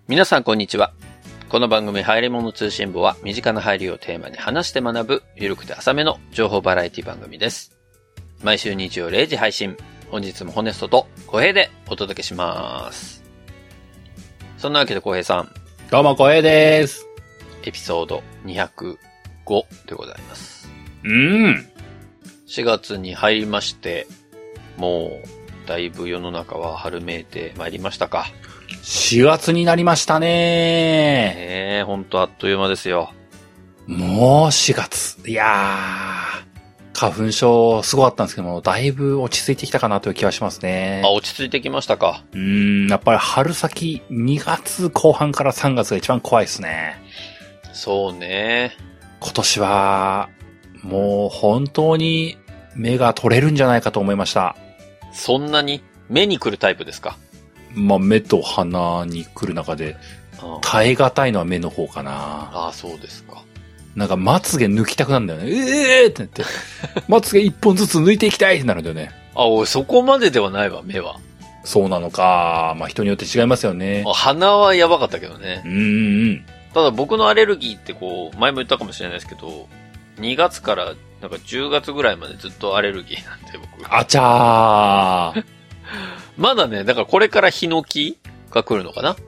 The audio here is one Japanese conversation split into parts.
皆さんこんにちは。この番組入り物通信簿は身近な入りをテーマに話して学ぶゆるくて浅めの情報バラエティ番組です。毎週日曜0時配信。本日もホネストと小平でお届けします。そんなわけで小平さん。 どうも小平です。 エピソード205でございます。4月に入りまして、もうだいぶ世の中は春めいてまいりましたか。 4月になりましたね。 ほんとあっという間ですよ。 もう4月。いやー、花粉症すごかったんですけども、だいぶ落ち着いてきたかなという気はしますね。 あ、落ち着いてきましたか。 やっぱり春先、2月後半から3月が一番怖いですね。 そうね。 今年は、もう本当に目が取れるんじゃないかと思いました。 そんなに目に来るタイプですか？ まあ、目と鼻に来る中で、耐え難いのは目の方かな。 ああ、そうですか。 なんか、まつげ抜きたくなるんだよね。ってなって。まつげ一本ずつ抜いていきたいってなるんだよね。 あ、おい、そこまでではないわ、目は。 そうなのか。まあ、人によって違いますよね。 鼻はやばかったけどね。 ただ僕のアレルギーってこう、前も言ったかもしれないですけど、2月からなんか10月ぐらいまでずっとアレルギーなんで僕。 あちゃー。 まだね、だからこれからヒノキが来るのかな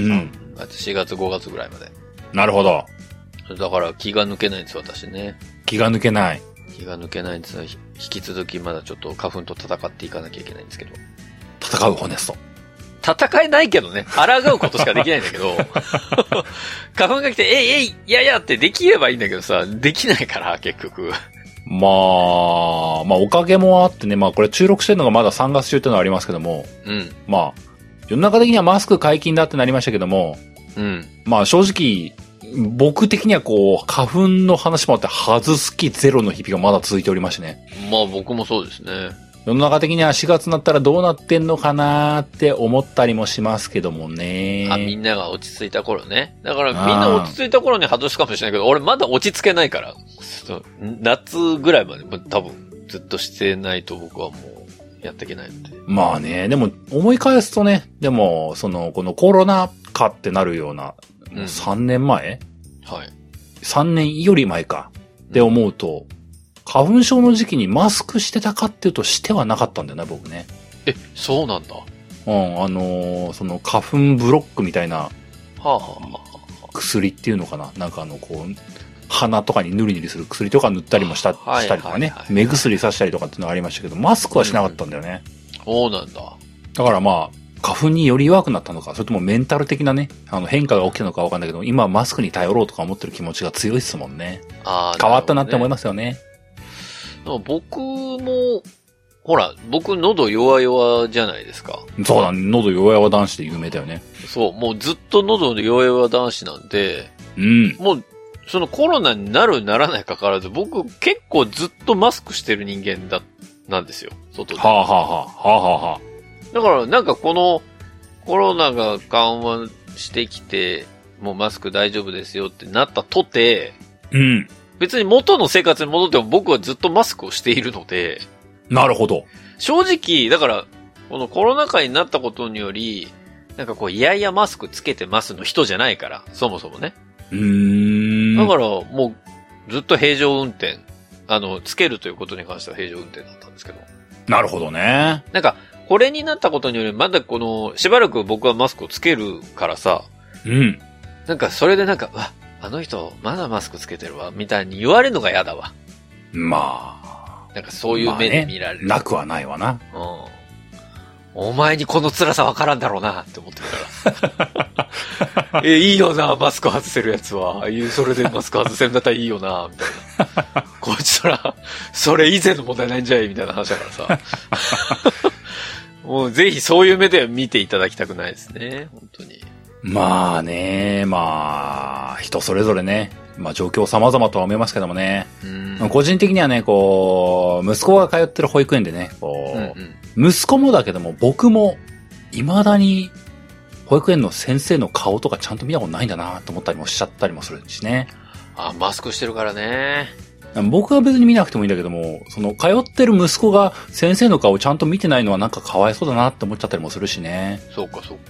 ？4月5月ぐらいまで。 なるほど。 だから気が抜けないんです、私ね。 気が抜けない。 気が抜けないんです。引き続きまだちょっと花粉と戦っていかなきゃいけないんですけど。 戦うホネスト。 戦えないけどね。抗うことしかできないんだけど。花粉が来て、いやってできればいいんだけどさ、できないから、結局。 まあ、おかげもあってね、まあこれ収録してるのがまだ3月中っていうのはありますけども、まあ、世の中的にはマスク解禁だってなりましたけども、まあ正直、僕的にはこう、花粉の話もあって外す気ゼロの日々がまだ続いておりましてね。 まあ僕もそうですね。 世の中的には4月になったらどうなってんのかなーって思ったりもしますけどもね。 みんなが落ち着いた頃ね。だからみんな落ち着いた頃に外すかもしれないけど、俺まだ落ち着けないから。夏ぐらいまで多分ずっとしてないと僕はもうやっていけないので。 まあね、でも思い返すとね、でもこのコロナ禍ってなるような、もう3年前、 はい。 3年より前かって思うと、花粉症の時期にマスクしてたかっていうとしてはなかったんだよね、僕ね。 そうなんだ。 その花粉ブロックみたいな薬っていうのかな、なんかこう、鼻とかにヌリヌリする薬とか塗ったりもしたりとかね、目薬さしたりとかっていうのがありましたけど、マスクはしなかったんだよね。 そうなんだ。 だからまあ、花粉により弱くなったのか、それともメンタル的なね、変化が起きたのかわかんないけど、今はマスクに頼ろうとか思ってる気持ちが強いですもんね。変わったなって思いますよね。 僕も、ほら、僕喉弱々じゃないですか。 そうだね、喉弱々男子で有名だよね。 そう、もうずっと喉弱々男子なんで、もう、そのコロナになるならないかかわらず、僕結構ずっとマスクしてる人間なんですよ、外で。だからなんかこのコロナが緩和してきて、もうマスク大丈夫ですよってなったとて、別に元の生活に戻っても僕はずっとマスクをしているので。 なるほど。 正直、だから、このコロナ禍になったことにより、なんかこう、いやいやマスクつけてますの人じゃないから、そもそもね。だから、もう、ずっと平常運転。つけるということに関しては平常運転だったんですけど。 なるほどね。 なんか、これになったことにより、まだしばらく僕はマスクをつけるからさ。なんか、それでなんか、あの人、まだマスクつけてるわ、みたいに言われるのが嫌だわ。 まあ。 なんかそういう目で見られる。 なくはないわな。 お前にこの辛さわからんだろうなって思ってるから。いいよな、マスク外せるやつは。それでマスク外せるんだったらいいよな、みたいな。こいつら、それ以前の問題ないんじゃいみたいな話だからさ。もうぜひそういう目で見ていただきたくないですね、本当に。 まあね、まあ、人それぞれね、まあ状況様々とは思いますけどもね。個人的にはね、こう、息子が通ってる保育園でね、こう、息子もだけども僕も、未だに、保育園の先生の顔とかちゃんと見たことないんだなと思ったりもしちゃったりもするしね。 マスクしてるからね。 僕は別に見なくてもいいんだけども、その通ってる息子が先生の顔をちゃんと見てないのはなんかかわいそうだなって思っちゃったりもするしね。 そうかそうか。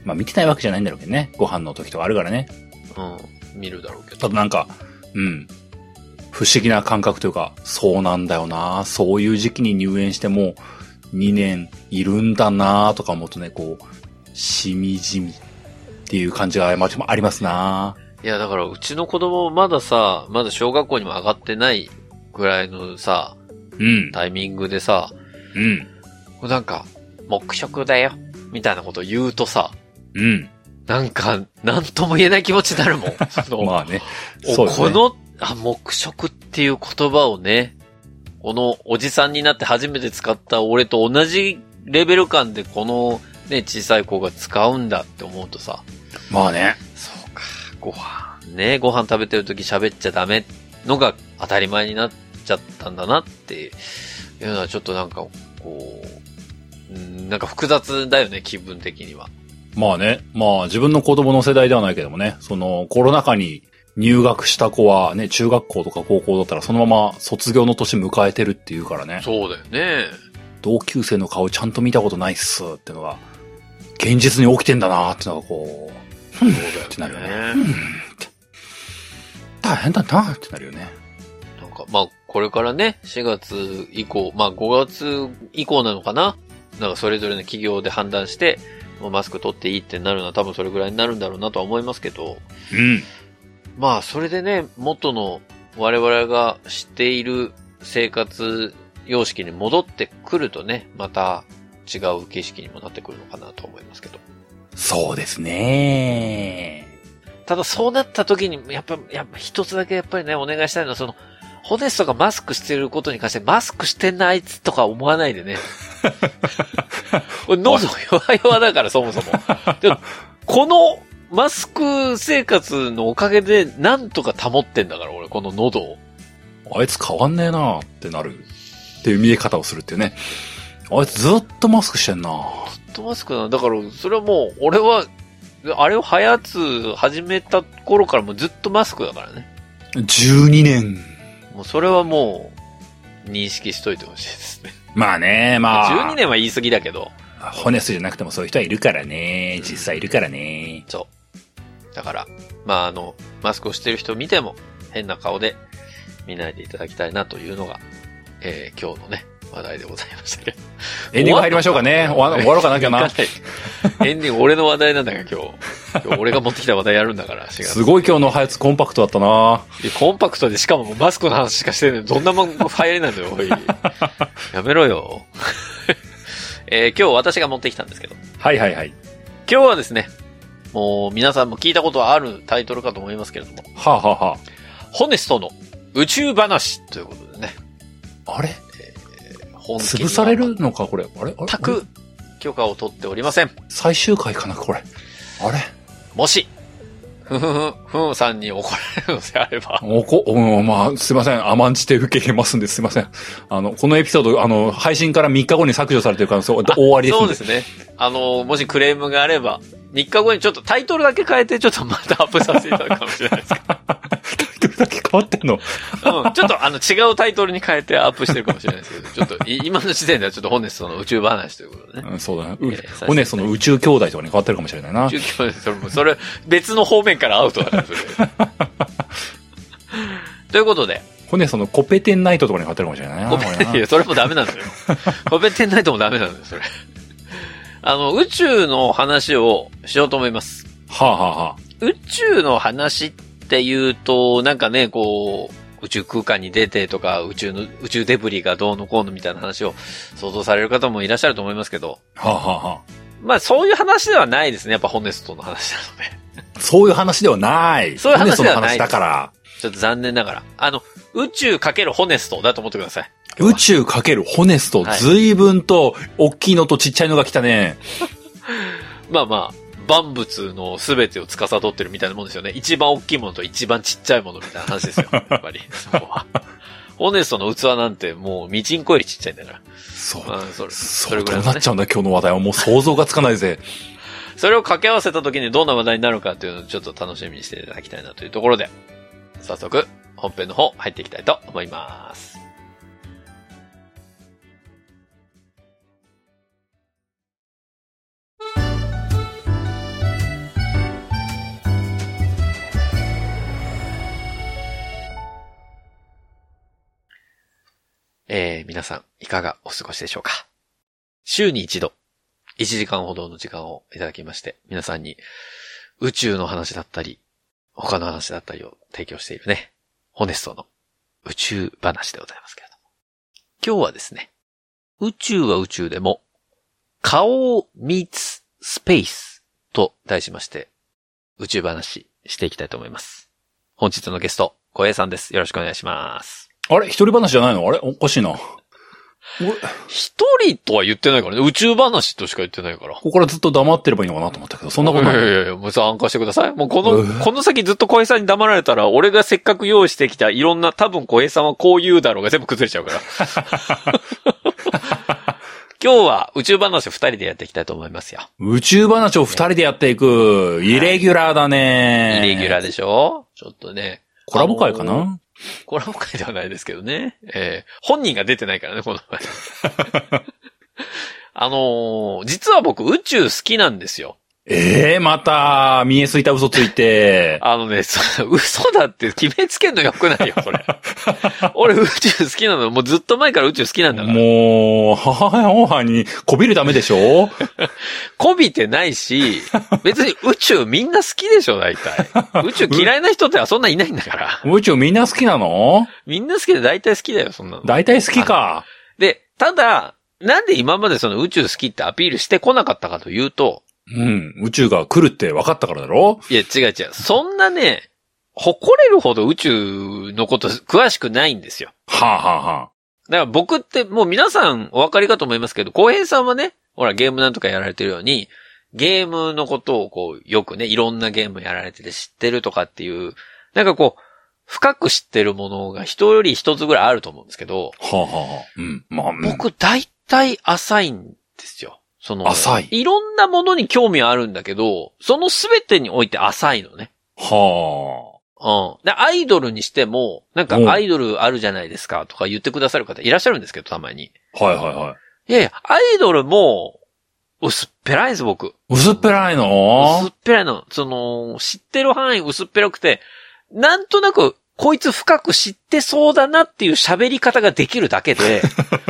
まあ見てないわけじゃないんだろうけどね。ご飯の時とかあるからね。 うん。見るだろうけど。 ただなんか、不思議な感覚というか、そうなんだよな。そういう時期に入園しても2年いるんだなとか思うとね、こう、しみじみっていう感じがありますな。 いや、だからうちの子供まだ小学校にも上がってないぐらいのさ、タイミングでさ、なんか、黙食だよ、みたいなことを言うとさ、なんか、なんとも言えない気持ちになるもん。 まあね。 そうですね。黙食っていう言葉をね、このおじさんになって初めて使った俺と同じレベル感でこのね、小さい子が使うんだって思うとさ。 まあね。 そうか。ご飯食べてるとき喋っちゃダメのが当たり前になっちゃったんだなっていうのはちょっとなんかこう、なんか複雑だよね、気分的には。 まあね。まあ自分の子供の世代ではないけどもね、そのコロナ禍に入学した子はね、中学校とか高校だったらそのまま卒業の年迎えてるっていうからね。 そうだよね。 同級生の顔ちゃんと見たことないっすってのが、現実に起きてんだなーってのがこう、そうだよってなるよね。大変だなーってなるよね。 なんか、まあ、これからね、4月以降、まあ5月以降なのかな？なんかそれぞれの企業で判断して、マスク取っていいってなるのは多分それぐらいになるんだろうなとは思いますけど、まあそれでね、元の我々が知っている生活様式に戻ってくるとね、また違う景色にもなってくるのかなと思いますけど。 そうですね。 ただそうなった時に、やっぱ一つだけやっぱりね、お願いしたいのは、その、ホネストがマスクしてることに関して、マスクしてんなあいつとか思わないでね。喉弱だからそもそも。でこのマスク生活のおかげでなんとか保ってんだから俺、この喉を。 あいつ変わんねえなってなるっていう見え方をするっていうね。あいつずっとマスクしてんな。 ずっとマスクな。だからそれはもう俺はあれを始めた頃からもうずっとマスクだからね。 12年。 もうそれはもう認識しといてほしいですね。 まあね、まあ。 12年は言い過ぎだけど。 ホネスじゃなくてもそういう人はいるからね。実際いるからね。 そう。だから、まあマスクをしてる人を見ても変な顔で見ないでいただきたいなというのが、今日のね、話題でございましたけど。 エンディング入りましょうかね。終わろうかな、今日な。 エンディング俺の話題なんだから今日俺が持ってきた話題やるんだから、4月。 すごい今日のハヤツコンパクトだったな。 コンパクトでしかもマスクの話しかしてないのどんなファイルなんだよ、おい。やめろよ。今日私が持ってきたんですけど。 はいはいはい。 今日はですね、もう皆さんも聞いたことはあるタイトルかと思いますけれども。 はあ、はあはあ、 ホネストの宇宙話ということでね。 あれ潰されるのかこれ。あれ全く許可を取っておりません。 最終回かなこれ。あれもし、ふんさんに怒られるのであれば。 まあ、すいません。甘んじて受け入れますんですいません。このエピソード、配信から3日後に削除されてるから、終わりです。 そうですね。もしクレームがあれば、3日後にちょっとタイトルだけ変えて、ちょっとまたアップさせていただくかもしれないですけど。 タイトルだけ変わってんのちょっと違うタイトルに変えてアップしてるかもしれないですけど、ちょっと今の時点ではちょっとホネストの宇宙話ということでね。 そうだね。ホネストの宇宙兄弟とかに変わってるかもしれないな。 宇宙兄弟、それ別の方面からアウトだね、それ。ということで。 ホネストのコペテンナイトとかに変わってるかもしれないな。 いや、それもダメなんだよ。コペテンナイトもダメなんだよ、それ。宇宙の話をしようと思います。 はあ、はあはあ、 宇宙の話っていうと、なんかね、こう、宇宙空間に出てとか、宇宙デブリがどうのこうのみたいな話を想像される方もいらっしゃると思いますけど。 はあ、はあ、 まあ、そういう話ではないですね。やっぱホネストの話なので。 そういう話ではない。 そういう話ではない。 ホネストの話だから。 ちょっと残念ながら。宇宙×ホネストだと思ってください。 宇宙×ホネスト、はい、随分と、大きいのとちっちゃいのが来たね。 まあまあ、万物の全てを司ってるみたいなもんですよね。一番大きいものと一番ちっちゃいものみたいな話ですよ。やっぱり。そこは。ホネストの器なんてもう、ミチンコよりちっちゃいんだから。 そう。 それぐらい、ね。 どうなっちゃうんだ今日の話題はもう想像がつかないぜ。 それを掛け合わせた時にどんな話題になるかっていうのをちょっと楽しみにしていただきたいなというところで、早速、本編の方入っていきたいと思います。 皆さんいかがお過ごしでしょうか。週に一度、1時間ほどの時間をいただきまして、皆さんに宇宙の話だったり、他の話だったりを提供しているね、ホネストの宇宙話でございますけれども。今日はですね、宇宙は宇宙でも、顔 meets space と題しまして、宇宙話していきたいと思います。本日のゲスト、小平さんです。よろしくお願いします。 あれ一人話じゃないの？あれおかしいな。 一人とは言ってないからね。宇宙話としか言ってないから。 ここからずっと黙ってればいいのかなと思ったけど、そんなことない。 いや、もう参加してください。もうこの先ずっと小平さんに黙られたら、俺がせっかく用意してきたいろんな、多分小平さんはこう言うだろうが全部崩れちゃうから。今日は宇宙話を2人でやっていきたいと思いますよ。 宇宙話を2人でやっていく。イレギュラーだね。 イレギュラーでしょ？ちょっとね。 コラボ会かな？ コラボ会ではないですけどね。本人が出てないからね、この前。実は僕宇宙好きなんですよ。 また、見えすいた嘘ついて。 嘘だって決めつけんのよくないよ、それ。俺宇宙好きなの、もうずっと前から宇宙好きなんだから。 もう、母にこびるためでしょ？ こびてないし、別に宇宙みんな好きでしょ、大体。宇宙嫌いな人ってはそんないないんだから。 宇宙みんな好きなの？ みんな好きで大体好きだよ、そんなの。 大体好きか。 で、ただ、なんで今までその宇宙好きってアピールしてこなかったかというと、 宇宙が来るって分かったからだろ？ いや、違う。そんなね、誇れるほど宇宙のこと詳しくないんですよ。 はあ、はあはあ、 だから僕ってもう皆さんお分かりかと思いますけど、浩平さんはね、ほらゲームなんとかやられてるように、ゲームのことをこう、よくね、いろんなゲームやられてて知ってるとかっていう、なんかこう、深く知ってるものが人より一つぐらいあると思うんですけど、 はあはあ、 僕大体浅いんですよ。 浅い。 いろんなものに興味はあるんだけど、そのすべてにおいて浅いのね。 はあ。で、アイドルにしても、なんかアイドルあるじゃないですかとか言ってくださる方いらっしゃるんですけど、たまに。 はいはいはい。 いや、アイドルも、薄っぺらいです、僕。 薄っぺらいの？ 薄っぺらいの。知ってる範囲薄っぺらくて、なんとなく、こいつ深く知ってそうだなっていう喋り方ができるだけで、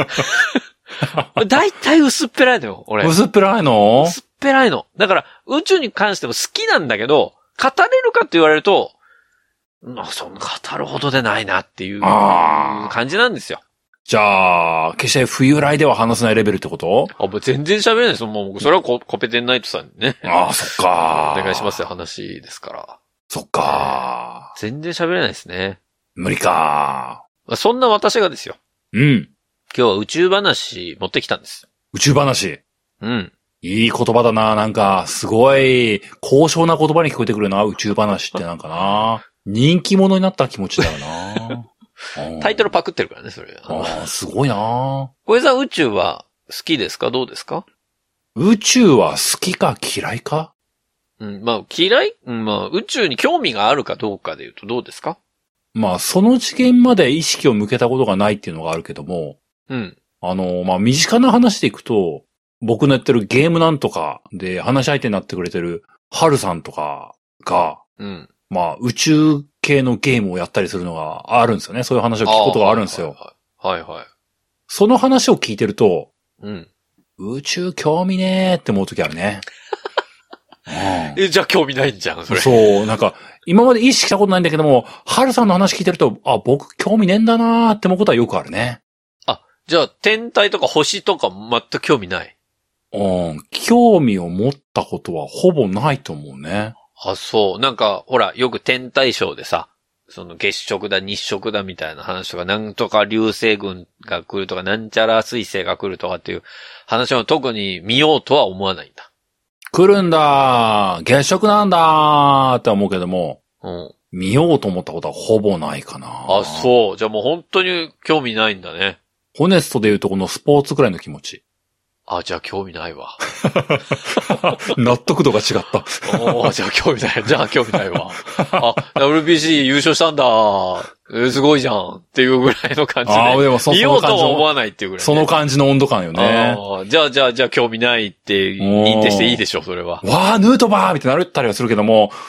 だいたい薄っぺらいのよ、俺。 薄っぺらいの？ 薄っぺらいの。だから、宇宙に関しても好きなんだけど、語れるかって言われると、そんな語るほどでないなっていう感じなんですよ。 じゃあ、決して冬来では話せないレベルってこと？ もう全然喋れないですよ。もう、それはコペテンナイトさんにね。 そっか。 お願いしますよ、話ですから。 そっか。 全然喋れないですね。 無理か。 そんな私がですよ。今日は宇宙話持ってきたんです。 宇宙話？いい言葉だな。なんか、すごい、高尚な言葉に聞こえてくるな。宇宙話ってなんかな。人気者になった気持ちだよな。 タイトルパクってるからね、それ。 すごいな。 小江さん、宇宙は好きですか？どうですか？ 宇宙は好きか嫌いか？ 嫌い？宇宙に興味があるかどうかで言うとどうですか？ その次元まで意識を向けたことがないっていうのがあるけども、身近な話でいくと、僕のやってるゲームなんとかで話し相手になってくれてるハルさんとかが、宇宙系のゲームをやったりするのがあるんですよね。そういう話を聞くことがあるんですよ。 はい。 その話を聞いてると、宇宙興味ねーって思うときあるね。 じゃあ興味ないんじゃん、それ。 そう、なんか、今まで意識したことないんだけども、ハルさんの話聞いてると、僕興味ねえんだなーって思うことはよくあるね。 じゃあ天体とか星とか全く興味ない？ 興味を持ったことはほぼないと思うね。 そう。なんか、ほら、よく天体ショーでさ、月食だ、日食だみたいな話とか、なんとか流星群が来るとか、なんちゃら彗星が来るとかっていう話を特に見ようとは思わないんだ。 来るんだ、月食なんだって思うけども、見ようと思ったことはほぼないかな。 そう。じゃあもう本当に興味ないんだね。 ホネストで言うとこのスポーツくらいの気持ち。 じゃあ興味ないわ。 納得度が違った。 じゃあ興味ない。わ。WBC 優勝したんだ。すごいじゃん。っていうぐらいの感じで。でも見ようとは思わないっていうぐらい、ね。 その感じの温度感よね。 じゃあ興味ないって認定していいでしょ、それは。 ヌートバーみたいなるったりはするけども、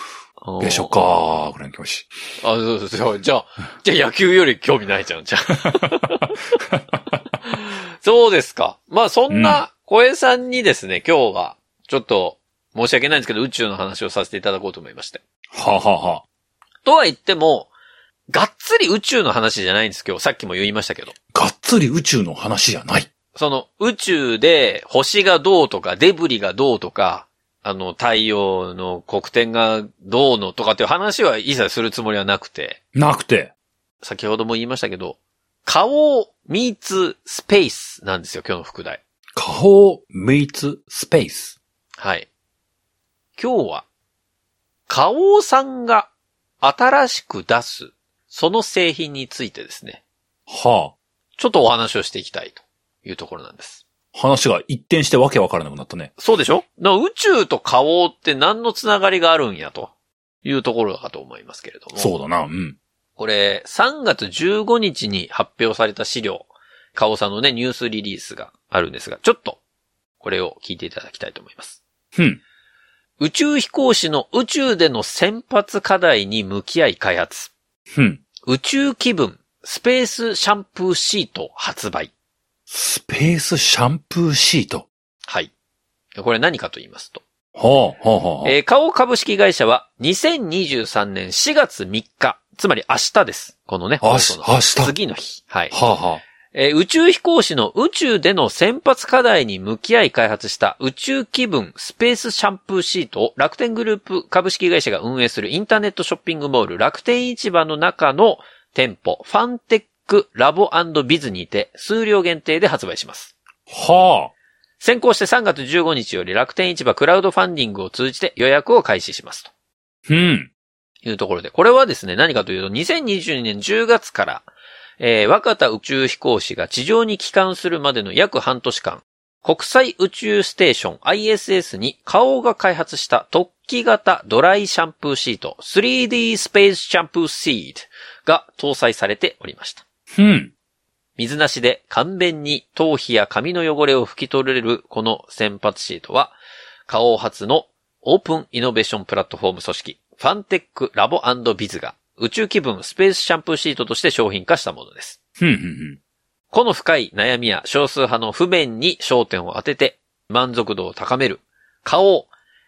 月食かー、ぐらいの気持ち。 そう。じゃあ野球より興味ないじゃん、じゃあ。そうですか。まあそんな小江さんにですね、今日はちょっと申し訳ないんですけど宇宙の話をさせていただこうと思いまして。 はあ、はあはあ、 とは言っても、がっつり宇宙の話じゃないんですけど、さっきも言いましたけど。 がっつり宇宙の話じゃない。 その宇宙で星がどうとかデブリがどうとか、太陽の黒点がどうのとかっていう話は一切するつもりはなくて。先ほども言いましたけど、顔 meets space なんですよ、今日の副題。 顔 meets space。 はい。今日は、花王さんが新しく出す、その製品についてですね。 はあ。 ちょっとお話をしていきたいというところなんです。 話が一転してわけわからなくなったね。 そうでしょ？宇宙と花王って何のつながりがあるんやというところかと思いますけれども。 そうだな、うん。 これ、3月15日に発表された資料、花王さんのね、ニュースリリースがあるんですが、ちょっと、これを聞いていただきたいと思います。宇宙飛行士の宇宙での先発課題に向き合い開発。宇宙気分、スペースシャンプーシート発売。 スペースシャンプーシート。 はい。これ何かと言いますと。 花王株式会社は2023年4月3日、つまり明日です。このね、 明日。 次の日。はい。宇宙飛行士の宇宙での先発課題に向き合い開発した宇宙気分スペースシャンプーシートを楽天グループ株式会社が運営するインターネットショッピングモール楽天市場の中の店舗ファンテックラボ&ビズにて数量限定で発売します。先行して3月15日より楽天市場クラウドファンディングを通じて予約を開始しますと。いうところで、これはですね、何かというと2022年10月から若田宇宙飛行士が地上に帰還するまでの約半年間、国際宇宙ステーション ISS に花王が開発した突起型ドライシャンプーシート 3D スペースシャンプーシートが搭載されておりました。水なしで簡便に頭皮や髪の汚れを拭き取れるこの先発シートは、花王初のオープンイノベーションプラットフォーム組織ファンテックラボ&ビズが宇宙気分スペースシャンプーシートとして商品化したものです。この深い悩みや少数派の不便に焦点を当てて満足度を高める花王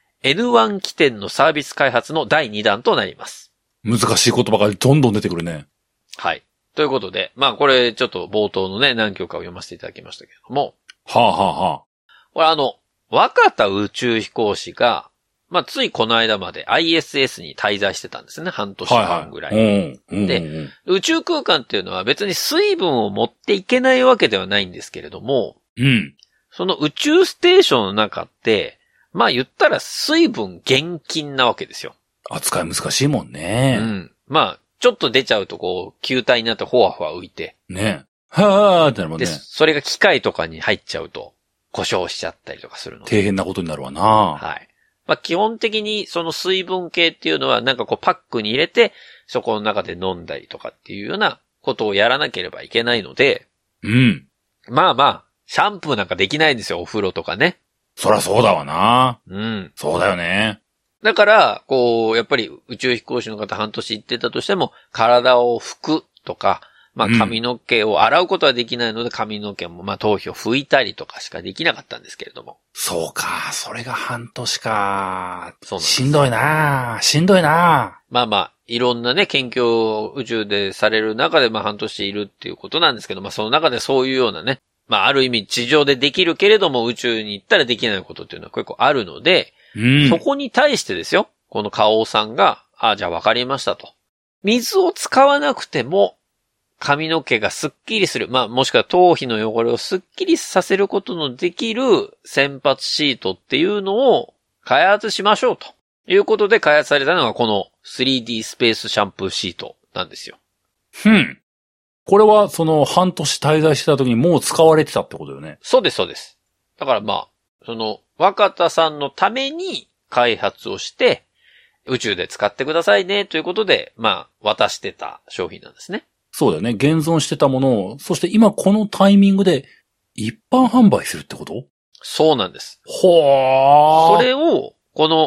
N1 起点のサービス開発の第2弾となります。 難しい言葉がどんどん出てくるね。 はい。ということで、まあこれちょっと冒頭のね何行かを読ませていただきましたけれども。これ若田宇宙飛行士がまあ、ついこの間まで ISS に滞在してたんですね。半年間ぐらい。で、宇宙空間っていうのは別に水分を持っていけないわけではないんですけれども、その宇宙ステーションの中って、まあ言ったら水分厳禁なわけですよ。 扱い難しいもんね。 まあ、ちょっと出ちゃうとこう、球体になってほわほわ浮いて。 ね。はーってなるもんね。 で、それが機械とかに入っちゃうと、故障しちゃったりとかするので。 底辺なことになるわな。 はい。まあ、基本的にその水分系っていうのはなんかこうパックに入れてそこの中で飲んだりとかっていうようなことをやらなければいけないので。まあまあ、シャンプーなんかできないんですよ、お風呂とかね。 そらそうだわな。そうだよね。 だから、こう、やっぱり宇宙飛行士の方半年行ってたとしても体を拭くとか、まあ髪の毛を洗うことはできないので髪の毛もまあ頭皮を拭いたりとかしかできなかったんですけれども。 そうか、それが半年か。しんどいな。 まあまあ、いろんなね、研究を宇宙でされる中でまあ半年いるっていうことなんですけど、まあその中でそういうようなね、まあある意味地上でできるけれども宇宙に行ったらできないことっていうのは結構あるので、そこに対してですよ、この花王さんが、じゃあ分かりましたと。水を使わなくても、髪の毛がスッキリする。まあ、もしくは頭皮の汚れをスッキリさせることのできる先発シートっていうのを開発しましょうということで開発されたのがこの 3D スペースシャンプーシートなんですよ。 これはその半年滞在してた時にもう使われてたってことよね。 そうです、そうです。だからまあ、その若田さんのために開発をして宇宙で使ってくださいねということで、まあ、渡してた商品なんですね。 そうだよね。現存してたものを、そして今このタイミングで一般販売するってこと？ そうなんです。 それを、この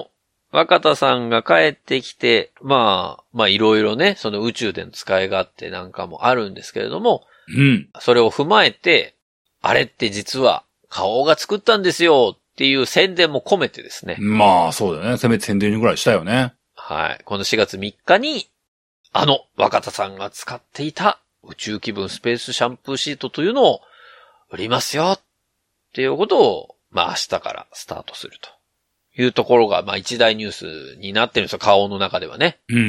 若田さんが帰ってきて、まあいろいろね、その宇宙での使い勝手なんかもあるんですけれども、 うん。 それを踏まえて、あれって実は、花王が作ったんですよっていう宣伝も込めてですね。 まあ、そうだよね。せめて宣伝ぐらいしたよね。 はい。この4月3日に、若田さんが使っていた宇宙気分スペースシャンプーシートというのを売りますよっていうことを、まあ明日からスタートするというところが、まあ一大ニュースになってるんですよ、花王の中ではね。うん。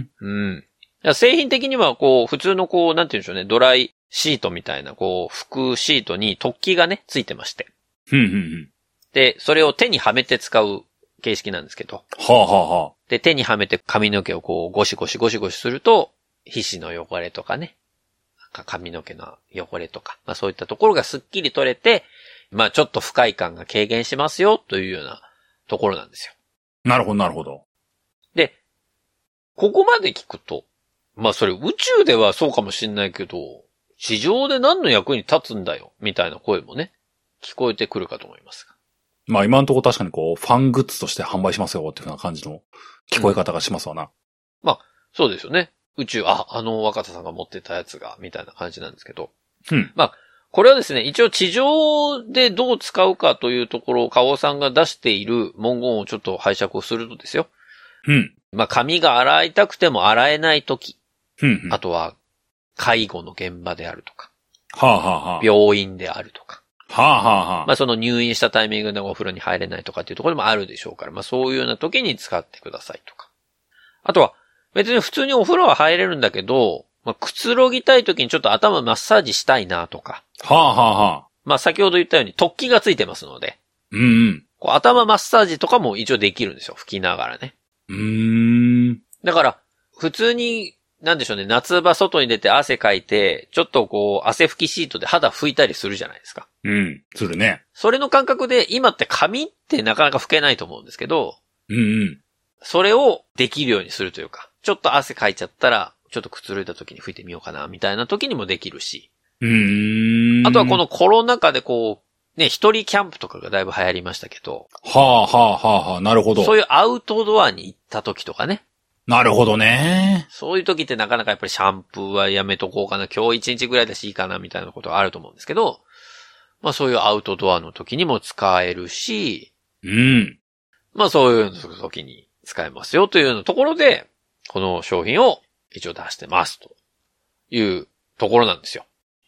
製品的にはこう、普通のこう、なんて言うんでしょうね、ドライシートみたいな、こう、拭くシートに突起がね、ついてまして。で、それを手にはめて使う形式なんですけど。 はあはあはあ。 で、手にはめて髪の毛をこう、ゴシゴシすると、皮脂の汚れとかね、髪の毛の汚れとか、まあそういったところがスッキリ取れて、まあちょっと不快感が軽減しますよというようなところなんですよ。 なるほど、なるほど。 で、ここまで聞くと、まあそれ宇宙ではそうかもしんないけど、地上で何の役に立つんだよ、みたいな声もね、聞こえてくるかと思いますが。 まあ今のところ確かにこう、ファングッズとして販売しますよっていうような感じの聞こえ方がしますわな。 まあ、そうですよね。宇宙、若田さんが持ってたやつが、みたいな感じなんですけど。まあ、これはですね、一応地上でどう使うかというところを、花王さんが出している文言をちょっと拝借をするとですよ。まあ、髪が洗いたくても洗えないとき。あとは、介護の現場であるとか。病院であるとか。まあその入院したタイミングでお風呂に入れないとかっていうところもあるでしょうから、まあそういうような時に使ってくださいとか。あとは、別に普通にお風呂は入れるんだけど、まあくつろぎたい時にちょっと頭マッサージしたいなとか。まあ先ほど言ったように突起がついてますので。こう頭マッサージとかも一応できるんですよ。拭きながらね。だから、普通に、なんでしょうね、夏場外に出て汗かいて、ちょっとこう、汗拭きシートで肌拭いたりするじゃないですか。 するね。 それの感覚で、今って髪ってなかなか拭けないと思うんですけど、それをできるようにするというか、ちょっと汗かいちゃったら、ちょっとくつろいだ時に拭いてみようかな、みたいな時にもできるし。あとはこのコロナ禍でこう、ね、一人キャンプとかがだいぶ流行りましたけど。 なるほど。 そういうアウトドアに行った時とかね。 なるほどね。 そういう時ってなかなかやっぱりシャンプーはやめとこうかな。今日一日ぐらいだしいいかなみたいなことがあると思うんですけど、まあそういうアウトドアの時にも使えるし、まあそういう時に使えますよというようなところで、この商品を一応出してますというところなんですよ。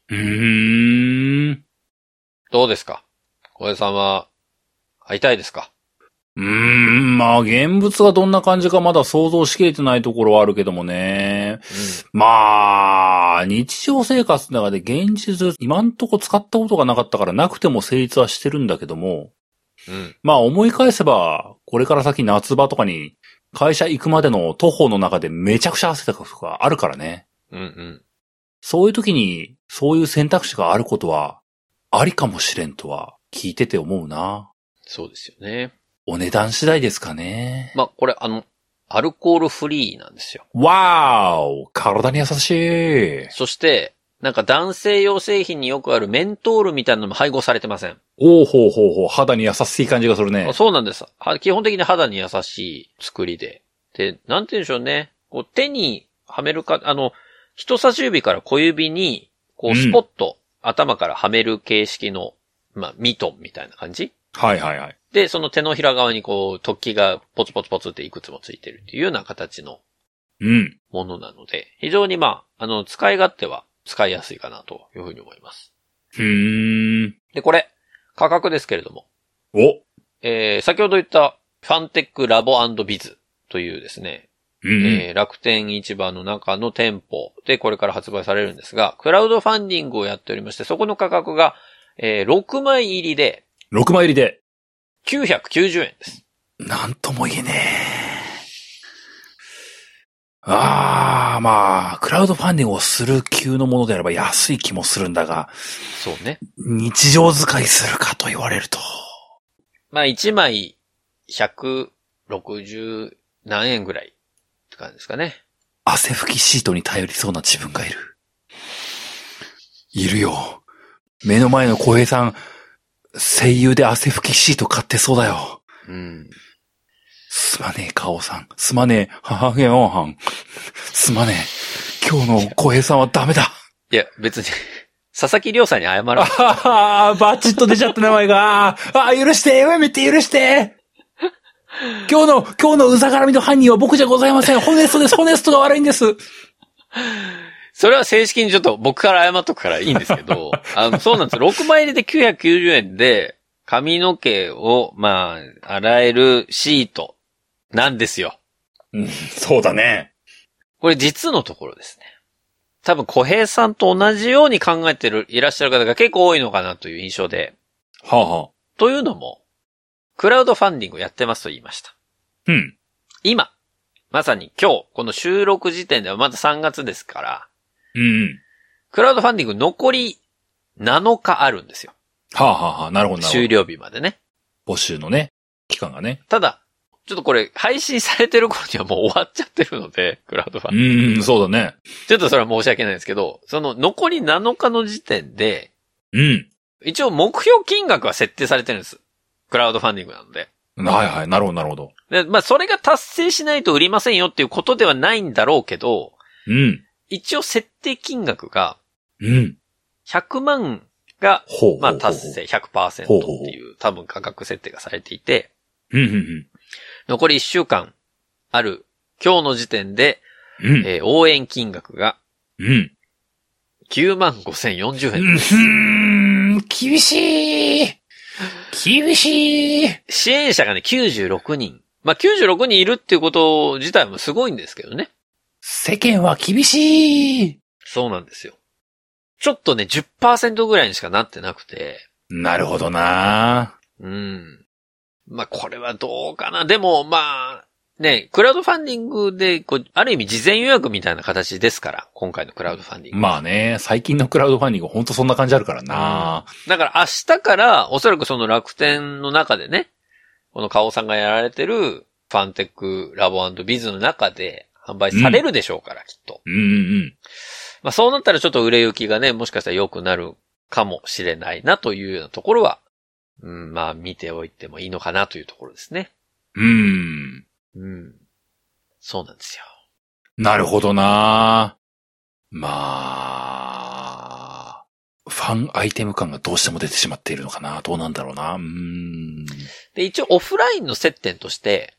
どうですか？小江さんは会いたいですか？ まあ、現物がどんな感じかまだ想像しきれてないところはあるけどもね。まあ、日常生活の中で現実、今んとこ使ったことがなかったからなくても成立はしてるんだけども。まあ、思い返せば、これから先夏場とかに会社行くまでの徒歩の中でめちゃくちゃ汗とかあるからね。そういう時に、そういう選択肢があることは、ありかもしれんとは聞いてて思うな。 そうですよね。 お値段次第ですかね。 まあ、これアルコールフリーなんですよ。 わーお！体に優しい。 そして、なんか男性用製品によくあるメントールみたいなのも配合されてません。 ほう。肌に優しい感じがするね。 そうなんです。基本的に肌に優しい作りで。で、なんて言うんでしょうね。こう手にはめるか、人差し指から小指に、こうスポッと頭からはめる形式の、まあ、ミトンみたいな感じ？で、その手のひら側にこう、突起がポツポツポツっていくつもついてるっていうような形の、ものなので、非常にまあ、使い勝手は使いやすいかなというふうに思います。で、これ、価格ですけれども。先ほど言ったファンテックラボ&ビズというですね、楽天市場の中の店舗でこれから発売されるんですが、クラウドファンディングをやっておりまして、そこの価格が、6枚入りで、990円です。 なんとも言えねえ。まあ、クラウドファンディングをする級のものであれば安い気もするんだが。 そうね。 日常使いするかと言われると。 まあ、1枚160何円ぐらいって感じですかね。 汗拭きシートに頼りそうな自分がいる。いるよ。目の前の小平さん、声優で汗拭きシート買ってそうだよ。 すまねえ、カオさん。すまねえ、母ゲオンハン。すまねえ。今日の小平さんはダメだ。 いや、別に、佐々木亮さんに謝らない。 バチッと出ちゃった名前が。許して、やめて許して。今日のうざがらみの犯人は僕じゃございません。ホネストです。ホネストが悪いんです。 それは正式にちょっと僕から謝っとくからいいんですけど、そうなんですよ。6枚入りで990円で、髪の毛を、洗えるシートなんですよ。 うん、そうだね。 これ実のところですね。多分小平さんと同じように考えていらっしゃる方が結構多いのかなという印象で。 はあはあ。 というのも、クラウドファンディングをやってますと言いました。 うん。 今、まさに今日、この収録時点ではまだ3月ですから、 うん。 クラウドファンディング残り7日あるんですよ。 はあはあはあ、なるほどなるほど。 終了日までね。 募集のね、期間がね。 ただ、ちょっとこれ配信されてる頃にはもう終わっちゃってるので、クラウドファンディング。 そうだね。 ちょっとそれは申し訳ないですけど、その残り7日の時点で、一応目標金額は設定されてるんです。クラウドファンディングなので。 はいはい、なるほどなるほど。 で、それが達成しないと売りませんよっていうことではないんだろうけど、一応設定金額が、100万が、達成 100% っていう多分価格設定がされていて、残り1週間ある今日の時点で、応援金額が、95,040円です。 厳しい。厳しい。 支援者がね、96人。96人いるっていうこと自体もすごいんですけどね。 世間は厳しい。 そうなんですよ。ちょっとね、10% ぐらいにしかなってなくて。 なるほどな。 これはどうかな。でも、ね、クラウドファンディングで、ある意味事前予約みたいな形ですから、今回のクラウドファンディング。 まあね、最近のクラウドファンディングほんとそんな感じあるからな。 だから明日から、おそらくその楽天の中でね、このカオさんがやられてる、ファンテックラボ&ビズの中で販売されるでしょうから、きっと。そうなったらちょっと売れ行きがね、もしかしたら良くなるかもしれないなというようなところは、見ておいてもいいのかなというところですね。そうなんですよ。 なるほどな。ファンアイテム感がどうしても出てしまっているのかな。どうなんだろうな。 で、一応オフラインの接点として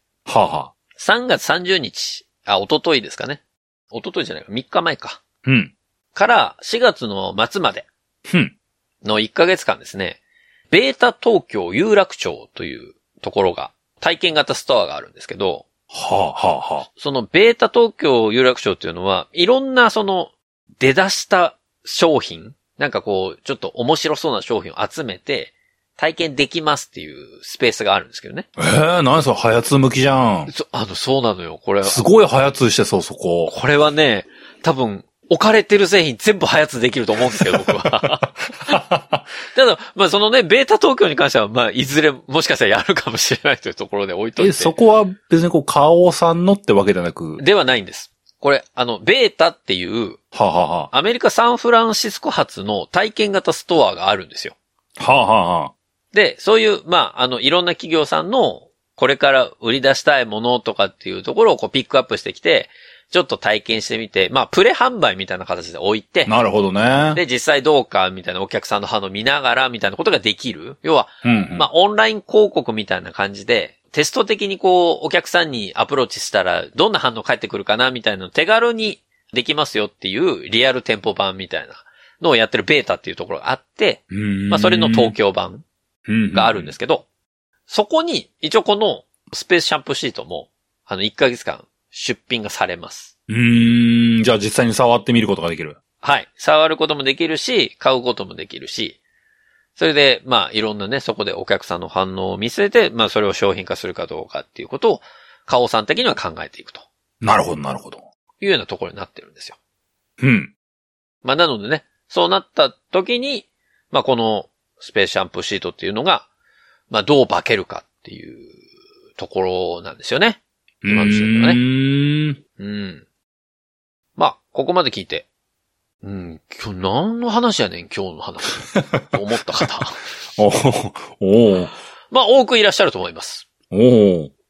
、3月30日、一昨日ですかね。一昨日じゃないか、3日前か。から4月の末までの1ヶ月間ですね、ベータ東京有楽町というところが、体験型ストアがあるんですけど、そのベータ東京有楽町っていうのは、いろんな出だした商品、ちょっと面白そうな商品を集めて、体験できますっていうスペースがあるんですけどね。 何それ、早通向きじゃん。 そうなのよ、これは。 すごい早通してそう、そこ。 これはね、多分、置かれてる製品全部早通できると思うんですけど、僕は。ただ、そのね、ベータ東京に関しては、いずれもしかしたらやるかもしれないというところで置いといて。 そこは別にカオさんのってわけではなく。 ではないんです。これ、ベータっていう、アメリカサンフランシスコ発の体験型ストアがあるんですよ。で、そういう、いろんな企業さんの、これから売り出したいものとかっていうところをピックアップしてきて、ちょっと体験してみて、プレ販売みたいな形で置いて。 なるほどね。 で、実際どうかみたいなお客さんの反応見ながらみたいなことができる。要は、オンライン広告みたいな感じで、テスト的にお客さんにアプローチしたら、どんな反応返ってくるかなみたいなの手軽にできますよっていうリアル店舗版みたいなのをやってるベータっていうところがあって、それの東京版があるんですけど、そこに一応このスペースシャンプーシートも、1ヶ月間出品がされます。 じゃあ実際に触ってみることができる。 はい。触ることもできるし、買うこともできるし、それで、いろんなね、そこでお客さんの反応を見据えて、それを商品化するかどうかっていうことを、カオさん的には考えていくと。 なるほど、なるほど。 いうようなところになってるんですよ。なのでね、そうなった時に、このスペースシャンプーシートっていうのが、どう化けるかっていうところなんですよね。今の時点ではね。ここまで聞いて、今日何の話やねん、今日の話。と思った方。多くいらっしゃると思います。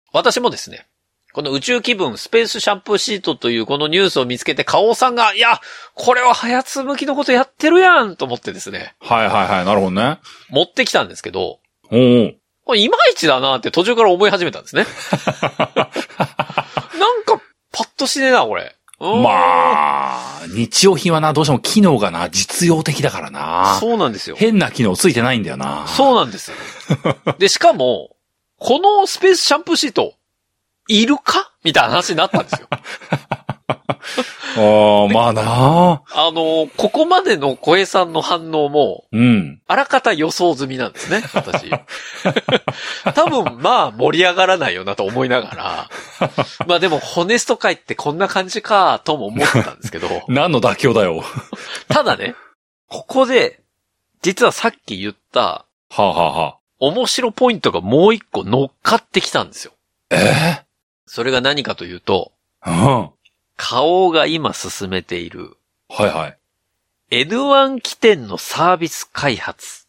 私もですね、この宇宙気分スペースシャンプーシートというこのニュースを見つけて、花王さんが、いや、これは早津向きのことやってるやんと思ってですね。 はいはいはい、なるほどね。 持ってきたんですけど、 おー。 これいまいちだなって途中から思い始めたんですね。なんか、パッとしねえな、これ。 まあ、日用品はな、どうしても機能がな、実用的だからな。 そうなんですよ。 変な機能ついてないんだよな。 そうなんです。で、しかも、このスペースシャンプーシート、いるかみたいな話になったんですよ。 まあなここまでの小江さんの反応も、あらかた予想済みなんですね、私。多分、まあ、盛り上がらないよなと思いながら。まあでも、ホネスト界ってこんな感じか、とも思ってたんですけど。 何の妥協だよ。 ただね、ここで、実はさっき言った、面白ポイントがもう一個乗っかってきたんですよ。それが何かというと、花王が今進めている、N1 起点のサービス開発。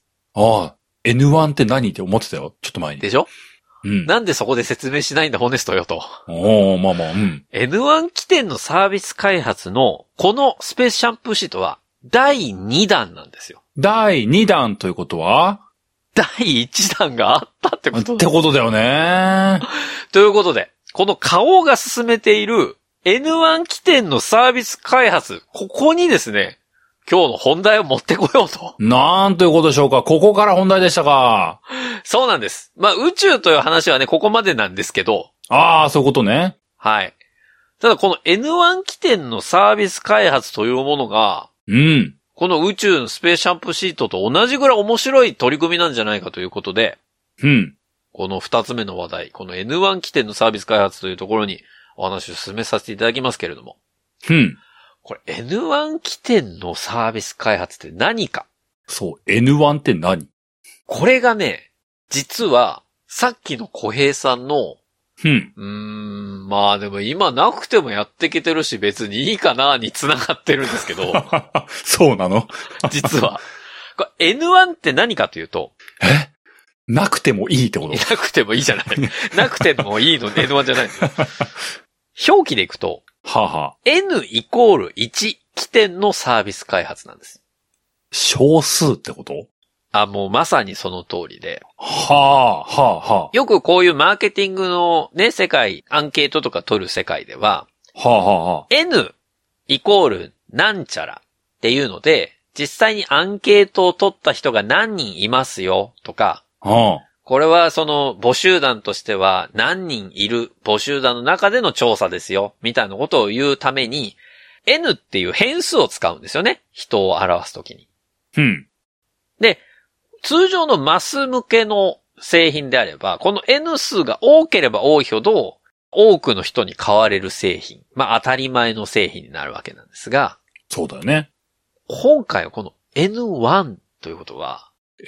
N1 って何って思ってたよ、ちょっと前に。 でしょ？なんでそこで説明しないんだ、ホネストよと。N1 起点のサービス開発の、このスペースシャンプーシートは、第2弾なんですよ。 第2弾ということは第1弾があったってことってことだよね。 ということで、この花王が進めている N1 起点のサービス開発、ここにですね、今日の本題を持ってこようと。 なんということでしょうか。ここから本題でしたか。 そうなんです。まあ宇宙という話はね、ここまでなんですけど。 そういうことね。 はい。ただこの N1 起点のサービス開発というものが、この宇宙のスペースシャンプーシートと同じぐらい面白い取り組みなんじゃないかということで、この二つ目の話題、この N1 起点のサービス開発というところにお話を進めさせていただきますけれども。これ N1 起点のサービス開発って何か？ そう、N1 って何？ これがね、実はさっきの小平さんの、まあでも今なくてもやってきてるし別にいいかなに繋がってるんですけど。 そうなの？ 実は。これ N1 って何かというと。 なくてもいいってこと？ なくてもいいじゃない。なくてもいいの N1 じゃないの。表記でいくと、N イコール1起点のサービス開発なんです。 小数ってこと？ もうまさにその通りで。 よくこういうマーケティングのね、世界、アンケートとか取る世界では、N イコールなんちゃらっていうので、実際にアンケートを取った人が何人いますよとか、これはその募集団としては何人いる募集団の中での調査ですよ、みたいなことを言うために、N っていう変数を使うんですよね。人を表すときに。で、通常のマス向けの製品であれば、この N 数が多ければ多いほど、多くの人に買われる製品。まあ当たり前の製品になるわけなんですが。 そうだよね。 今回はこの N1 ということは。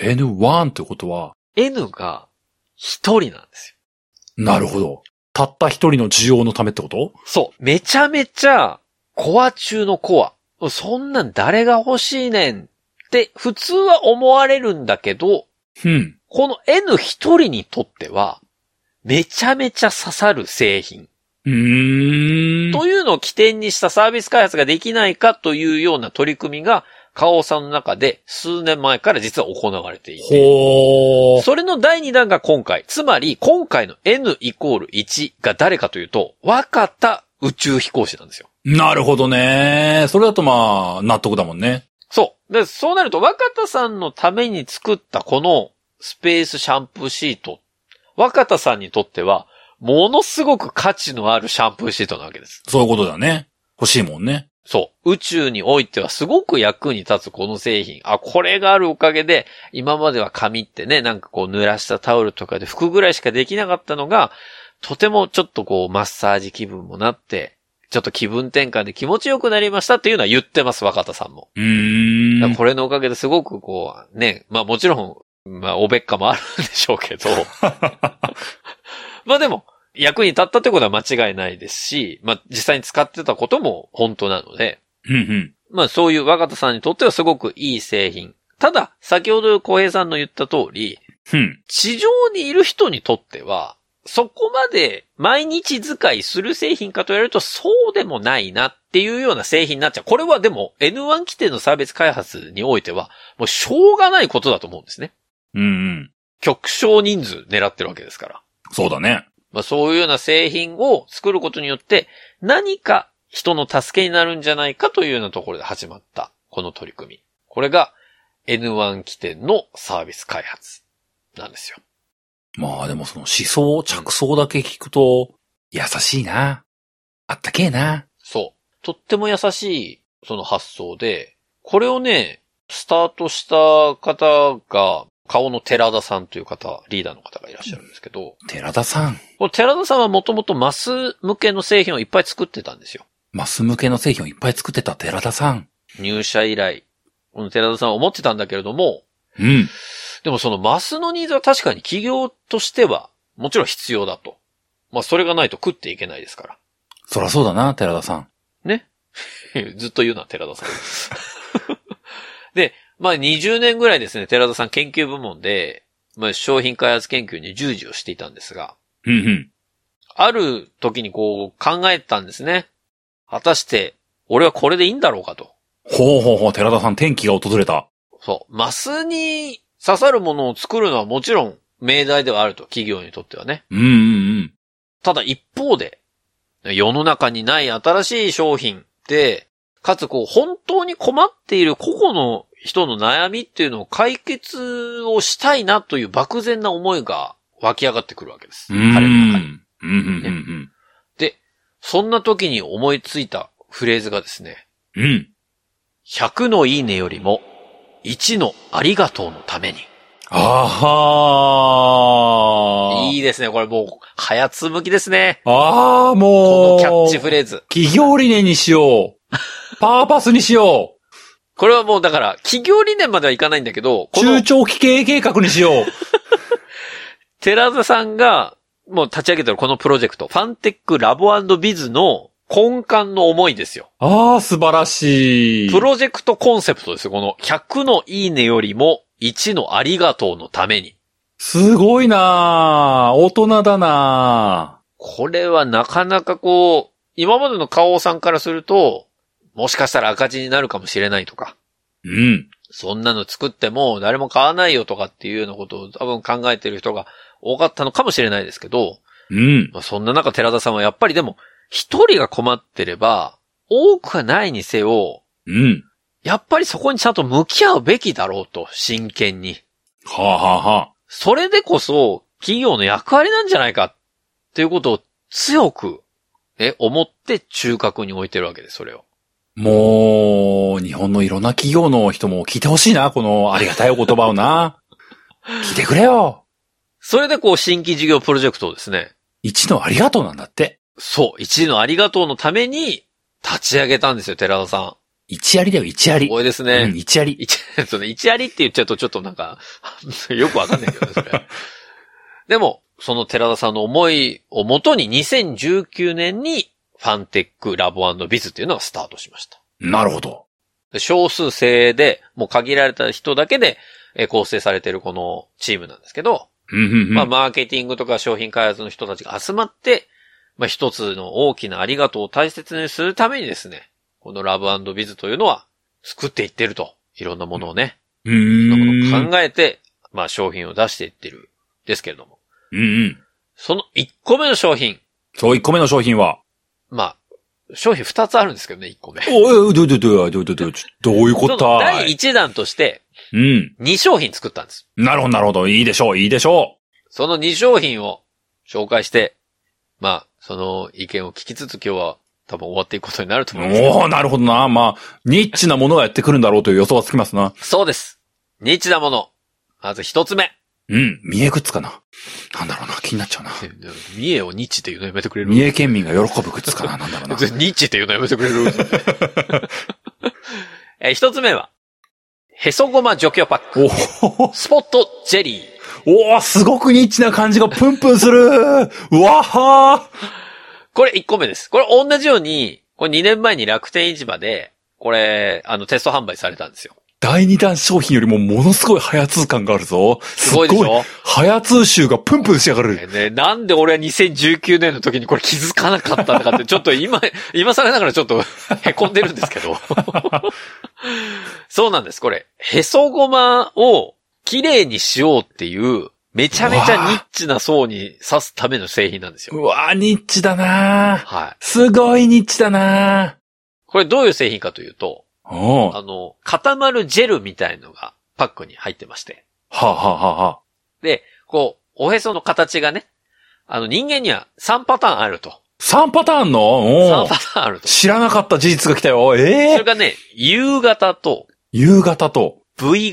N1 ということは N が一人なんですよ。なるほど。たった一人の需要のためってこと？ そう。めちゃめちゃコア中のコア。そんなん誰が欲しいねんって普通は思われるんだけど、この N 一人にとってはめちゃめちゃ刺さる製品。というのを起点にしたサービス開発ができないかというような取り組みが花王さんの中で数年前から実は行われていて、それの第2弾が今回、つまり今回の N イコール1が誰かというと、若田宇宙飛行士なんですよ。 なるほどね。それだとまあ納得だもんね。 そう。で、そうなると若田さんのために作ったこのスペースシャンプーシート、若田さんにとってはものすごく価値のあるシャンプーシートなわけです。 そういうことだね。欲しいもんね。 そう。宇宙においてはすごく役に立つこの製品。これがあるおかげで、今までは紙ってね、なんかこう濡らしたタオルとかで拭くぐらいしかできなかったのが、とてもちょっとこうマッサージ気分もなって、ちょっと気分転換で気持ちよくなりましたっていうのは言ってます、若田さんも。これのおかげですごくこう、ね、まあもちろん、まあおべっかもあるんでしょうけど、まあでも、役に立ったってことは間違いないですし、まあ実際に使ってたことも本当なので、まあそういう若田さんにとってはすごくいい製品。ただ、先ほど小平さんの言った通り、地上にいる人にとっては、 そこまで毎日使いする製品かと言われるとそうでもないなっていうような製品になっちゃう。これはでも N1 規定のサービス開発においてはもうしょうがないことだと思うんですね。 うんうん。 極小人数狙ってるわけですから。 そうだね。 そういうような製品を作ることによって何か人の助けになるんじゃないかというようなところで始まったこの取り組み。これが N1 規定のサービス開発なんですよ。 まあでもその思想、着想だけ聞くと、優しいな。あったけえな。 そう。とっても優しい、その発想で、これをね、スタートした方が、顔の寺田さんという方、リーダーの方がいらっしゃるんですけど。 寺田さん。 この寺田さんはもともとマス向けの製品をいっぱい作ってたんですよ。 マス向けの製品をいっぱい作ってた寺田さん。 入社以来、この寺田さんは思ってたんだけれども、 うん。 でもそのマスのニーズは確かに企業としてはもちろん必要だと。それがないと食っていけないですから。 そらそうだな、寺田さん。 ね。ずっと言うな、寺田さん。で、20年ぐらいですね、寺田さん研究部門で、商品開発研究に従事をしていたんですが、 うんうん。 ある時に考えたんですね。果たして、俺はこれでいいんだろうかと。 ほうほうほう、寺田さん転機が訪れた。 そう。マスに刺さるものを作るのはもちろん命題ではあると、企業にとってはね。 うんうんうん。 ただ一方で、世の中にない新しい商品で、かつ本当に困っている個々の人の悩みっていうのを解決をしたいなという漠然な思いが湧き上がってくるわけです。彼の中に。で、そんな時に思いついたフレーズがですね。 うん。 100のいいねよりも、1のありがとうのために。 あはー。 いいですね。これもう、早つ向きですね。 ああ、もう。 このキャッチフレーズ。 企業理念にしよう。パーパスにしよう。 これはもうだから、企業理念まではいかないんだけど、 中長期経営計画にしよう。 寺田さんが、もう立ち上げてるこのプロジェクト、ファンテックラボ&ビズの根幹の思いですよ。 ああ、素晴らしい。 プロジェクトコンセプトですよ。この100のいいねよりも1のありがとうのために。 すごいなぁ。大人だなぁ。 これはなかなか今までの花王さんからすると、もしかしたら赤字になるかもしれないとか。 うん。 そんなの作っても誰も買わないよとかっていうようなことを多分考えてる人が多かったのかもしれないですけど。 うん。 そんな中寺田さんはやっぱりでも、一人が困ってれば、多くはないにせよ、 うん。 やっぱりそこにちゃんと向き合うべきだろうと、真剣に。 はあ、はあはあ、 それでこそ、企業の役割なんじゃないか、っていうことを強く、思って中核に置いてるわけです、それを。 もう、日本のいろんな企業の人も聞いてほしいな、このありがたいお言葉をな。聞いてくれよ。 それで新規事業プロジェクトをですね。 一のありがとうなんだって。 そう、一のありがとうのために立ち上げたんですよ、寺田さん。 一ありだよ、一あり。 すごいですね。 うん、一あり。 一ありって言っちゃうとちょっとなんか、よくわかんないけどね、それ。でも、その寺田さんの思いをもとに2019年にファンテックラボ&ビズっていうのがスタートしました。 なるほど。 少数精鋭で、もう限られた人だけで構成されているこのチームなんですけど、マーケティングとか商品開発の人たちが集まって、一つの大きなありがとうを大切にするためにですね、このラブ&ビズというのは作っていってると。いろんなものをね。考えて、商品を出していってる。ですけれども。その1個目の商品。 そう、1個目の商品は商品2つあるんですけどね、1個目。 どういうことだ第1弾として、2商品作ったんです。 なるほど、なるほど。いいでしょう、いいでしょう。その2商品を紹介して、その意見を聞きつつ今日は多分終わっていくことになると思います。 おー、なるほどな。ニッチなものがやってくるんだろうという予想はつきますな。 そうです。ニッチなもの。まず1つ目。 三重グッズかな。なんだろうな、気になっちゃうな。 三重をニッチって言うのやめてくれる？ 三重県民が喜ぶグッズかな、なんだろうな。 ニッチって言うのやめてくれる1つ目は、へそごま除去パック。スポットジェリー。 おー、すごくニッチな感じがプンプンする。うわはー。 これ1個目です。これ同じように、これ2年前に楽天市場で、これ、テスト販売されたんですよ。 第2弾商品よりもものすごい早通感があるぞ。 すごいでしょ？ 早通臭がプンプンしやがる。 ね、なんで俺は2019年の時にこれ気づかなかったのかって、ちょっと今更ながらちょっと凹んでるんですけど。そうなんです、これ。へそごまを綺麗にしようっていう、めちゃめちゃニッチな層に刺すための製品なんですよ。 うわー、ニッチだなー。 はい。 すごいニッチだなー。 これどういう製品かというと、固まるジェルみたいのがパックに入ってまして。 はあ、はあはあ、 で、こう、おへその形がね、人間には3パターンあると。 3パターンの ?3 パターンあると。 知らなかった事実が来たよ。それがね、U 型と、 V 型と、 I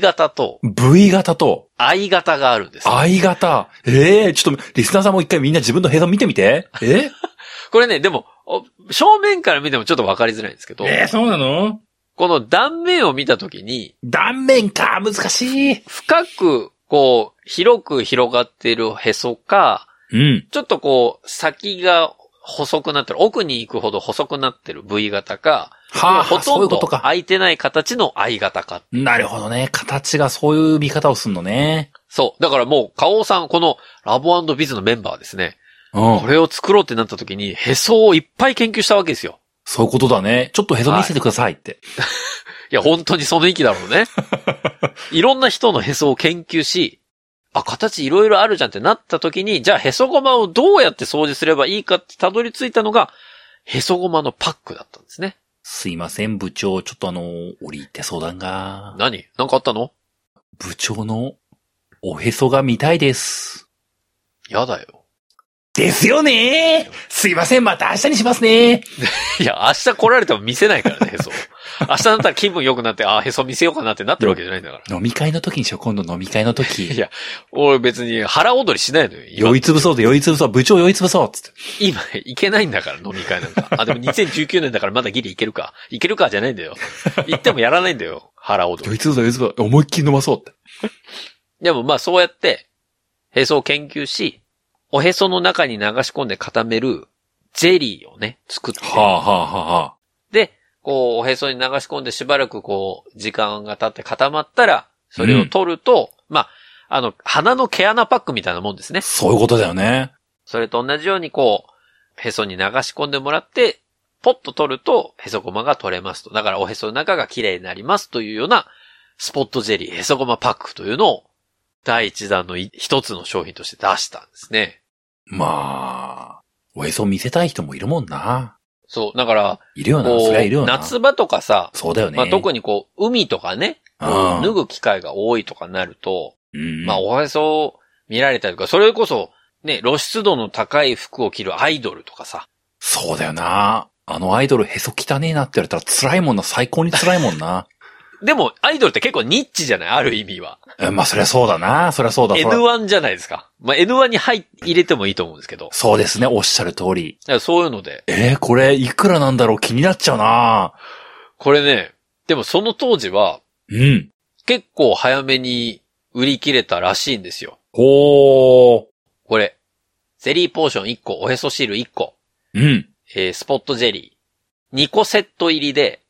型があるんです。 I 型。ちょっと、リスナーさんも一回みんな自分のへそ見てみて。 これね、でも、正面から見てもちょっとわかりづらいんですけど。 そうなの？ この断面を見たときに。 断面か、難しい。 深く、こう、広く広がっているへそか、ちょっとこう、先が細くなってる、奥に行くほど細くなってる V 型か、ほとんど開いてない形の I 型か。 なるほどね。形がそういう見方をするのね。 そう。だからもう、花王さん、このラボ&ビズのメンバーですね。これを作ろうってなった時に、へそをいっぱい研究したわけですよ。 そういうことだね。ちょっとへそ見せてくださいって。 いや、本当にその域だろうね。いろんな人のへそを研究し、形いろいろあるじゃんってなった時に、じゃあへそごまをどうやって掃除すればいいかってたどり着いたのが、へそごまのパックだったんですね。 すいません、部長。ちょっと折り入って相談が。 何？なんかあったの？ 部長のおへそが見たいです。 やだよ。 ですよねー。すいません、また明日にしますね。 いや、明日来られても見せないからね、へそ。明日だったら気分良くなって、へそ見せようかなってなってるわけじゃないんだから。 飲み会の時にしよう、今度飲み会の時。 いや、俺別に腹踊りしないのよ。 酔いつぶそうで、部長酔いつぶそう、つって。 今、行けないんだから、飲み会なんか。でも2019年だからまだギリ行けるか。行けるかじゃないんだよ。行ってもやらないんだよ、腹踊り。 酔いつぶそう、思いっきり飲まそうって。 でもまあそうやって、へそを研究し、おへその中に流し込んで固めるジェリーをね、作って。で、こう、おへそに流し込んでしばらくこう、時間が経って固まったら、それを取ると、まあ、鼻の毛穴パックみたいなもんですね。 そういうことだよね。 それと同じようにこう、へそに流し込んでもらって、ポッと取ると、へそごまが取れますと。だからおへその中が綺麗になりますというような、スポットジェリー、へそごまパックというのを、第一弾の一つの商品として出したんですね。 まあ、おへそ見せたい人もいるもんな。 そう、だから、 いるよな、そりゃいるよな。 夏場とかさ、 そうだよね。 まあ特にこう、海とかね、脱ぐ機会が多いとかなると、まあおへそを見られたりとか、それこそ、ね、露出度の高い服を着るアイドルとかさ。 そうだよな。アイドルへそ汚ねえなって言われたら辛いもんな、最高に辛いもんな。 でも、アイドルって結構ニッチじゃない？ある意味は。 まあ、そりゃそうだな。そりゃそうだ。 N1 じゃないですか。まあ、N1 に入れてもいいと思うんですけど。 そうですね、おっしゃる通り。 そういうので。 これ、いくらなんだろう気になっちゃうな。 これね、でもその当時は、結構早めに売り切れたらしいんですよ。これ、ゼリーポーション1個、おへそシール1個。スポットジェリー。2個セット入りで。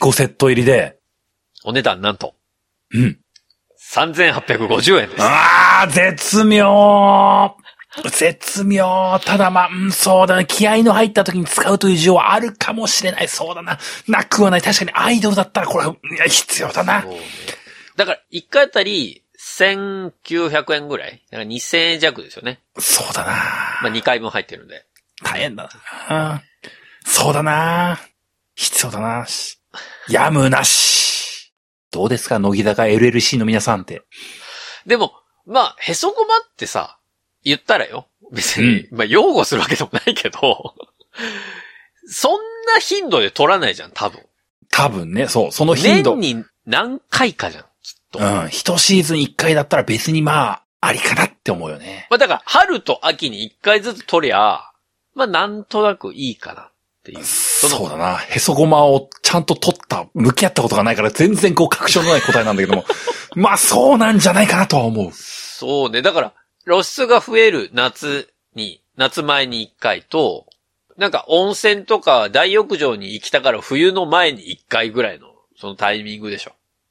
お値段なんと。3850円です。 絶妙。ただまあ、そうだね。気合の入った時に使うという需要はあるかもしれない。そうだな。なくはない。確かにアイドルだったらこれ、必要だな。 だから、1回あたり、1900円ぐらいだから2000円弱ですよね。 そうだな。 まあ2回分入ってるんで。 大変だな。そうだな。必要だな。やむなし。どうですか乃木坂 LLC の皆さんって。 でも、まあ、へそごまってさ、言ったらよ。別に、まあ、擁護するわけでもないけど、そんな頻度で取らないじゃん、多分ね、そう、その頻度。年に何回かじゃん、きっと。 一シーズン一回だったら別にまあ、ありかなって思うよね。 まあ、だから、春と秋に一回ずつ取りゃ、まあ、なんとなくいいかなっていう。 そうだな。へそごまをちゃんと取った、向き合ったことがないから全然こう確証のない答えなんだけども。まあ、そうなんじゃないかなとは思う。 そうね。だから、露出が増える夏前に一回と、なんか温泉とか大浴場に行きたから冬の前に一回ぐらいの、そのタイミングでしょ。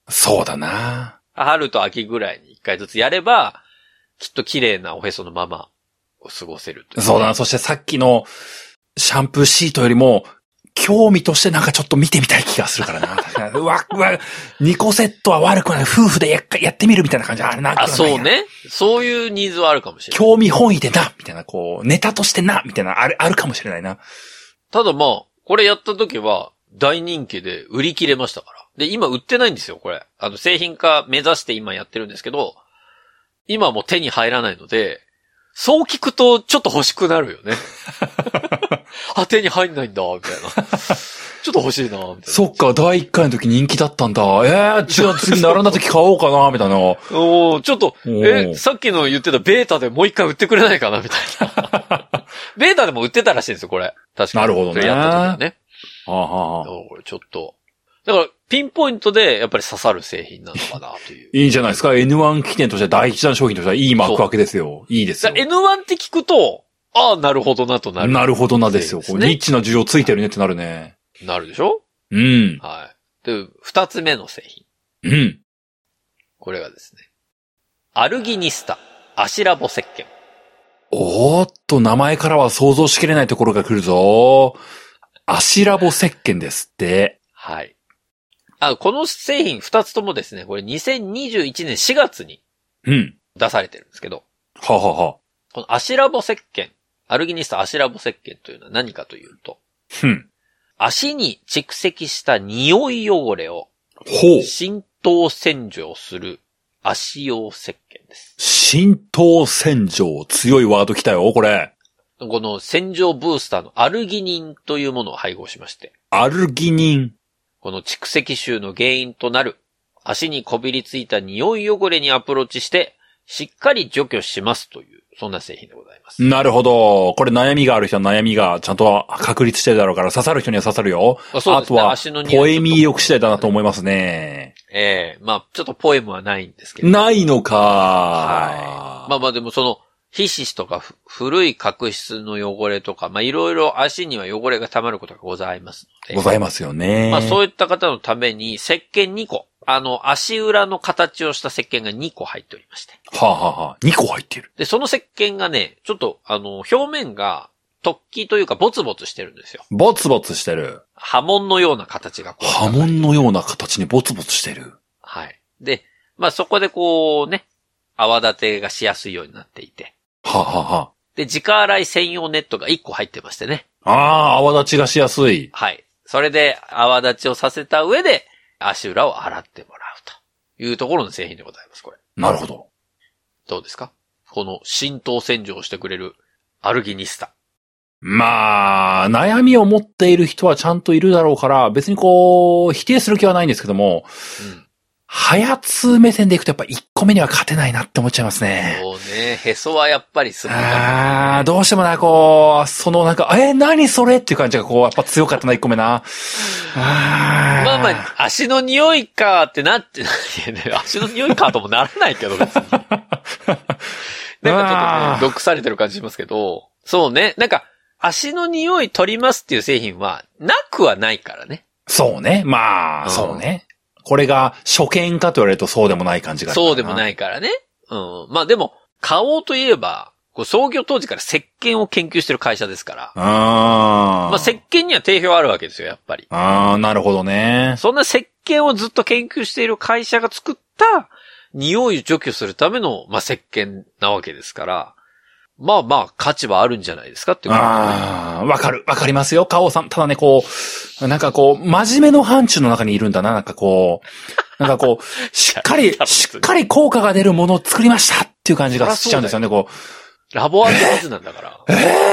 そうだな。 春と秋ぐらいに1回ずつやれば、きっと綺麗なおへそのままを過ごせるという。 そうだな。そしてさっきのシャンプーシートよりも、興味としてなんかちょっと見てみたい気がするからな。うわ、2個セットは悪くない。夫婦でやってみるみたいな感じあるな。 あ、そうね。そういうニーズはあるかもしれない。 興味本位でな、みたいな、こう、ネタとしてな、みたいな、あるかもしれないな。 ただまあ、これやった時は大人気で売り切れましたから。で、今売ってないんですよ、これ。製品化目指して今やってるんですけど、今はもう手に入らないので、そう聞くとちょっと欲しくなるよね。あ、手に入んないんだ、みたいな。ちょっと欲しいな、みたいな。 そっか、第1回の時人気だったんだ。じゃあ次並んだ時買おうかな、みたいな。 ちょっと、さっきの言ってたベータでもう一回売ってくれないかな、みたいな。ベータでも売ってたらしいんですよ、これ。確かに。 なるほどね。 やった時にね。ちょっと。だから、ピンポイントでやっぱり刺さる製品なのかな、という。 いいんじゃないですか。N1 記念として第一弾商品としてはいい幕開けですよ。いいですよ。 N1 って聞くと、ああ、なるほどなとなる。 なるほどなですよ。ニッチな需要ついてるねってなるね。 なるでしょ？ うん。 はい。で、2つ目の製品。 うん。 これがですね。アルギニスタ、アシラボ石鹸。 おーっと、名前からは想像しきれないところが来るぞ。アシラボ石鹸ですって。 はい。この製品2つともですね、これ2021年4月に出されてるんですけど。 ははは。 このアシラボ石鹸、アルギニスタアシラボ石鹸というのは何かというと、足に蓄積した匂い汚れを浸透洗浄する足用石鹸です。 浸透洗浄、強いワード来たよ、これ。 この洗浄ブースターのアルギニンというものを配合しまして。 アルギニン。 この蓄積臭の原因となる足にこびりついた匂い汚れにアプローチしてしっかり除去しますという、そんな製品でございます。 なるほど。これ悩みがある人は悩みがちゃんと確立してるだろうから刺さる人には刺さるよ。 そうですね、 あとはポエミー力次第だなと思いますね。 まあちょっとポエムはないんですけど。 ないのか。 はい。まあでもその皮脂とか古い角質の汚れとか、まあいろいろ足には汚れが溜まることがございますので。 ございますよね。 まあそういった方のために石鹸2個。足裏の形をした石鹸が2個入っておりまして。 はあ、はあはあ、2個入っている。 で、その石鹸がね、ちょっと表面が突起というかボツボツしてるんですよ。 ボツボツしてる。 波紋のような形が波紋のような形にボツボツしてる。 はい。で、まあそこでこうね、泡立てがしやすいようになっていて。 はあ、はあはあ、 で、直洗い専用ネットが1個入ってましてね。 泡立ちがしやすい。 はい。それで泡立ちをさせた上で、足裏を洗ってもらうというところの製品でございます、これ。 なるほど。 どうですか？この浸透洗浄をしてくれるアルギニスタ。 まあ、悩みを持っている人はちゃんといるだろうから、別にこう、否定する気はないんですけども、ハヤツ目線でいくとやっぱ1個目には勝てないなって思っちゃいますね。 そうね。へそはやっぱりすごい、ね。 どうしてもな、こう、そのなんか、何それっていう感じがこう、やっぱ強かったな、1個目な。 まあまあ、足の匂いかってなって、足の匂いかともならないけど、別に。なんかちょっとね、毒されてる感じしますけど、そうね。なんか、足の匂い取りますっていう製品は、なくはないからね。 そうね。まあ、そうね。これが初見かと言われるとそうでもない感じがある。 そうでもないからね。まあでも、花王といえば、創業当時から石鹸を研究してる会社ですから。まあ石鹸には定評あるわけですよ、やっぱり。 なるほどね。 そんな石鹸をずっと研究している会社が作った匂いを除去するための、まあ石鹸なわけですから。まあまあ、価値はあるんじゃないですかっていうこと、ね。わかりますよ、花王さん。ただね、こう、なんかこう、真面目の範疇の中にいるんだな、なんかこう、しっかり効果が出るものを作りましたっていう感じがしちゃうんですよね、こう。 ラボ&ビズなんだから。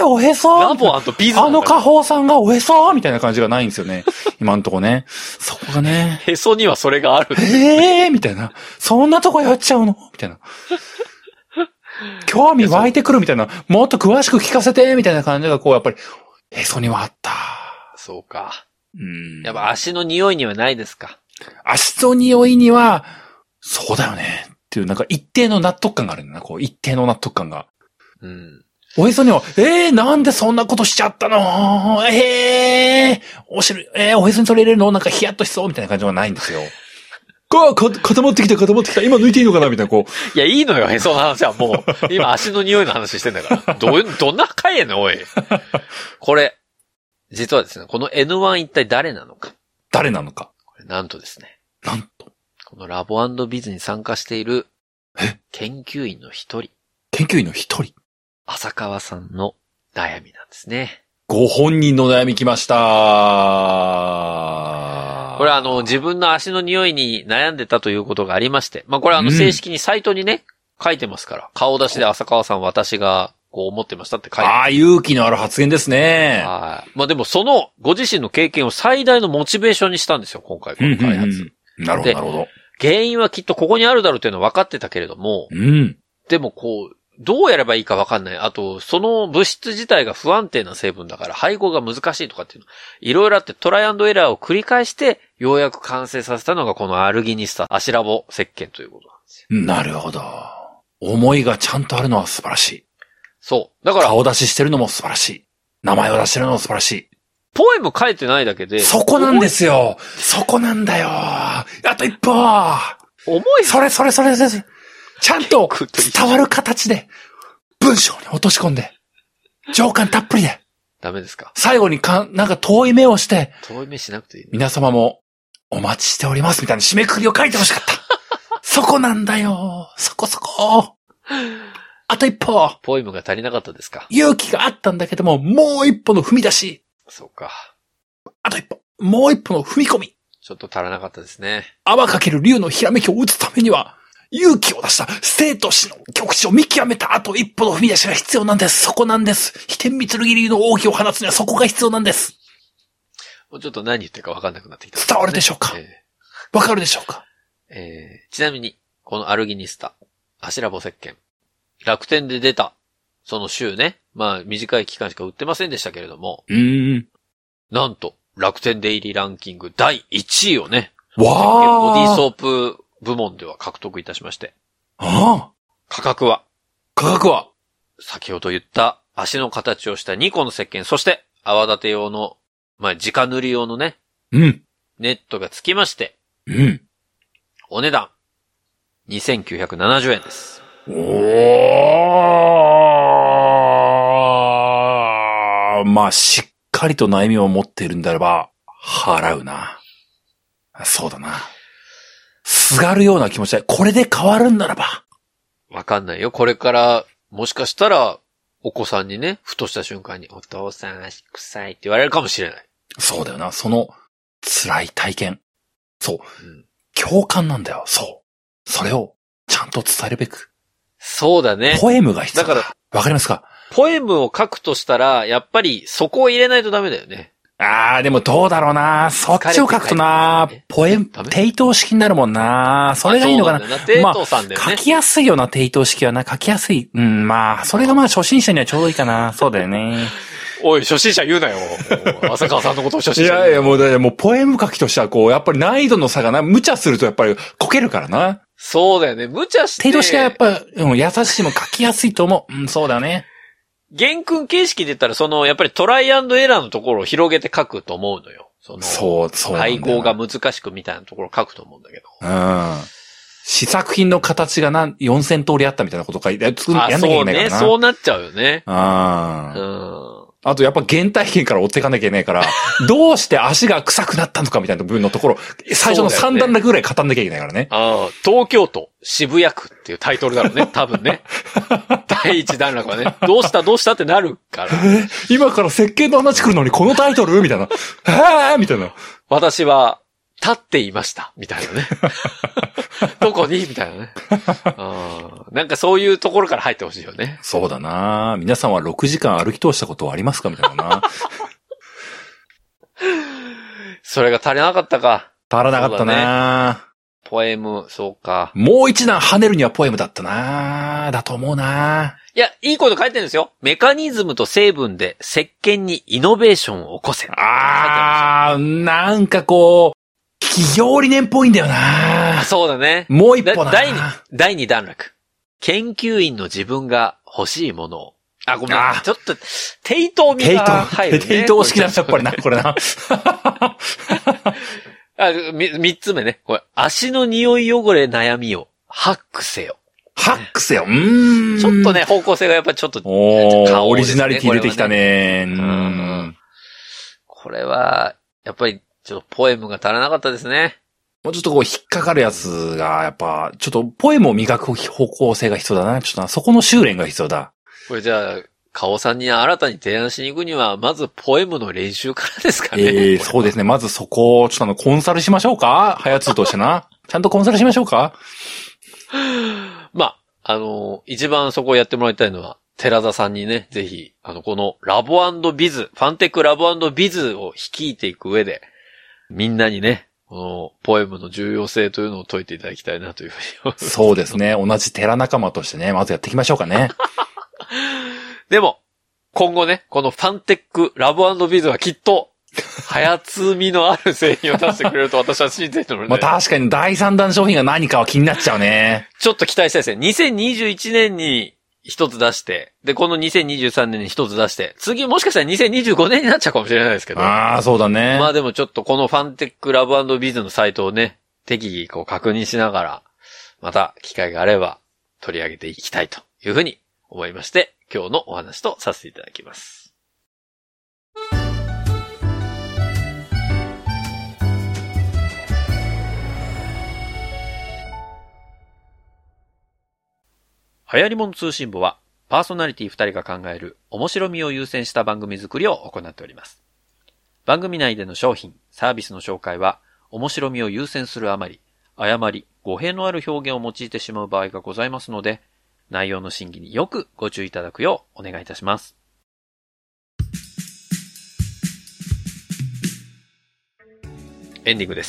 おへそラボ&ビズなんだから。 花王さんがおへそみたいな感じがないんですよね。今んとこね。そこがね。 へそにはそれがある。 みたいな。そんなとこやっちゃうのみたいな。興味湧いてくるみたいな、もっと詳しく聞かせてみたいな感じがこうやっぱりへそにはあった。 そうか。やっぱ足の匂いにはないですか。 足の匂いにはそうだよねっていうなんか一定の納得感があるんだな。こう一定の納得感が。おへそにはなんでそんなことしちゃったの？おへそにそれ入れるのなんかヒヤッとしそうみたいな感じはないんですよ。 固まってきた。今抜いていいのかなみたいな、こう。いや、いいのよ、へその話はもう。今、足の匂いの話してんだから。どんな回やねん、おい。これ、実はですね、この N1 一体誰なのか。 これなんとですね。 なんと。 このラボ&ビズに参加している、研究員の一人。浅川さんの悩みなんですね。 ご本人の悩み来ました。 これ自分の足の匂いに悩んでたということがありまして。まあ、これ正式にサイトにね、書いてますから。顔出しで浅川さん私がこう思ってましたって書いてます。 勇気のある発言ですね。 はい。まあ、でもご自身の経験を最大のモチベーションにしたんですよ、今回この開発。 なるほど。 原因はきっとここにあるだろうというのは分かってたけれども、でもどうやればいいか分かんない。あと、その物質自体が不安定な成分だから配合が難しいとかっていうの、いろいろあってトライアンドエラーを繰り返して、ようやく完成させたのがこのアルギニスタ、アシラボ石鹸ということなんですよ。 なるほど。思いがちゃんとあるのは素晴らしい。 そう。だから。 顔出ししてるのも素晴らしい。名前を出してるのも素晴らしい。 ポエム書いてないだけで。 そこなんですよ。そこなんだよ。あと一歩。 思いそれ。ちゃんと伝わる形で、文章に落とし込んで、情感たっぷりで。 ダメですか？ 最後になんか遠い目をして、 遠い目しなくていい、ね。 皆様もお待ちしておりますみたいな締めくくりを書いてほしかった。そこなんだよ。そこ。あと一歩。 ポエムが足りなかったですか？ 勇気があったんだけども、もう一歩の踏み出し。 そうか。 あと一歩。もう一歩の踏み込み。 ちょっと足らなかったですね。 泡かける竜のひらめきを打つためには、勇気を出した生と死の極地を見極めたあと一歩の踏み出しが必要なんです。そこなんです。飛天御剣流の奥義を放つにはそこが必要なんです。 もうちょっと何言ってるか分かんなくなってきた、 伝わるでしょうか？わかるでしょうか？ ちなみに、このアルギニスタ、アシラボ石鹸、楽天で出た、その週ね、まあ短い期間しか売ってませんでしたけれども、なんと、楽天デイリーランキング第1位をね、ボディーソープ部門では獲得いたしまして。価格は、先ほど言った足の形をした2個の石鹸、そして泡立て用の、まあ直塗り用のね、ネットが付きまして、お値段、2970円です。 まあ、しっかりと悩みを持っているんであれば、払うな。そうだな。すがるような気持ちで、これで変わるんならば。 わかんないよ。これから、もしかしたら、お子さんにね、ふとした瞬間に、お父さん足臭いって言われるかもしれない。 そうだよな。その、辛い体験。そう。共感なんだよ。そう。それを、ちゃんと伝えるべく。 そうだね。 ポエムが必要だ。だから、わかりますか？ ポエムを書くとしたら、やっぱりそこを入れないとダメだよね。 でもどうだろうな。そっちを書くとな。ポエム、定答式になるもんな。それがいいのかな。 定答さんだよね。 書きやすいよな、定答式はな。書きやすい。まあ、それがまあ初心者にはちょうどいいかな。そうだよね。 おい、初心者言うなよ。浅川さんのことを初心者。 いや、もうポエム書きとしてはやっぱり難易度の差がな、無茶するとやっぱりこけるからな。 そうだよね。無茶して。 定答式はやっぱ、優しいも書きやすいと思う。そうだよね。 原訓形式で言ったらやっぱりトライアンドエラーのところを広げて書くと思うのよ。 そう。 配合が難しくみたいなところを書くと思うんだけど。 試作品の形が4000通りあったみたいなこと書いて、やんなきゃいけないからな。 そうなっちゃうよね。 あとやっぱ原体験から追っていかなきゃいけないから、どうして足が臭くなったのかみたいな部分のところ、最初の3段落ぐらい語んなきゃいけないからね。 東京都渋谷区っていうタイトルだろうね、多分ね。第一段落はね、どうしたってなるから。 今から石鹸の話来るのにこのタイトルみたいな。みたいな。 私は、立っていました。みたいなね。どこにみたいなね。なんかそういうところから入ってほしいよね。 そうだな。皆さんは6時間歩き通したことはありますかみたいなな。 それが足りなかったか。 足らなかったな、ね。 ポエム、そうか。 もう一段跳ねるにはポエムだったな。だと思うな。 いや、いいこと書いてるんですよ。メカニズムと成分で石鹸にイノベーションを起こせ。 なんか企業理念っぽいんだよな。 そうだね。 もう一歩な。 第2段落。研究員の自分が欲しいものを。ごめん。ちょっと、定答味が入るね。 定答式だ、やっぱりな、これな。 三つ目ね。これ、足の匂い汚れ悩みを、ハックせよ。 ハックせよ。 ちょっとね、方向性がやっぱりちょっと、 オリジナリティ出てきたね。 これは、やっぱり、ちょっとポエムが足らなかったですね。 もうちょっとこう引っかかるやつが、やっぱ、ちょっとポエムを磨く方向性が必要だな。ちょっとな、そこの修練が必要だ。 これじゃあ、カオさんに新たに提案しに行くには、まずポエムの練習からですかね。 そうですね。まずそこを、ちょっとコンサルしましょうか？はやつとしてな。ちゃんとコンサルしましょうか？ まあ、一番そこをやってもらいたいのは、寺田さんにね、ぜひ、このラボ&ビズ、ファンテックラボ&ビズを率いていく上で、みんなにね、このポエムの重要性というのを解いていただきたいなというふうに思います。 そうですね。同じ寺仲間としてね、まずやっていきましょうかね。 でも、今後ね、このファンテックラボ&ビズはきっと、早摘みのある製品を出してくれると私は信じているので。 まあ確かに第3弾商品が何かは気になっちゃうね。 ちょっと期待したいですね。2021年に一つ出して、で、この2023年に一つ出して、次もしかしたら2025年になっちゃうかもしれないですけど。 ああ、そうだね。 まあでもちょっとこのファンテックラボ&ビズのサイトをね、適宜こう確認しながら、また機会があれば取り上げていきたいというふうに思いまして、今日のお話とさせていただきます。流行り物通信簿は、パーソナリティ2人が考える面白みを優先した番組作りを行っております。番組内での商品、サービスの紹介は、面白みを優先するあまり、誤り、語弊のある表現を用いてしまう場合がございますので、内容の審議によくご注意いただくようお願いいたします。エンディングです。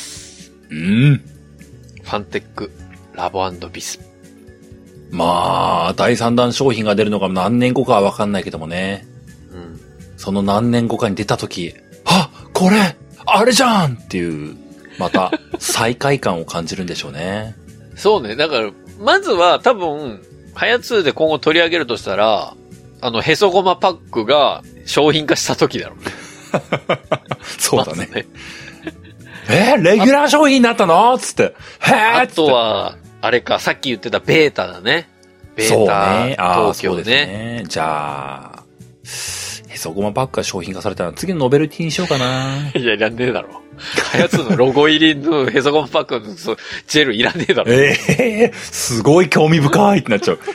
ファンテックラボ&ビス。 まあ、第3弾商品が出るのが何年後かはわかんないけどもね。その何年後かに出たとき、あ、これあれじゃんっていう、また再快感を感じるんでしょうね。 そうね。だから、まずは多分、はやつで今後取り上げるとしたら、へそごまパックが商品化した時だろうね。 そうだね。レギュラー商品になったのつって。 あとは、あれか、さっき言ってたベータだね。ベータ、ね、東京 ね。 じゃあ、へそごまパックが商品化されたら次のノベルティにしようかな。 いや、いらねえだろ。はやつのロゴ入りのへそごまパックのジェルいらねえだろ。 すごい興味深いってなっちゃう。って。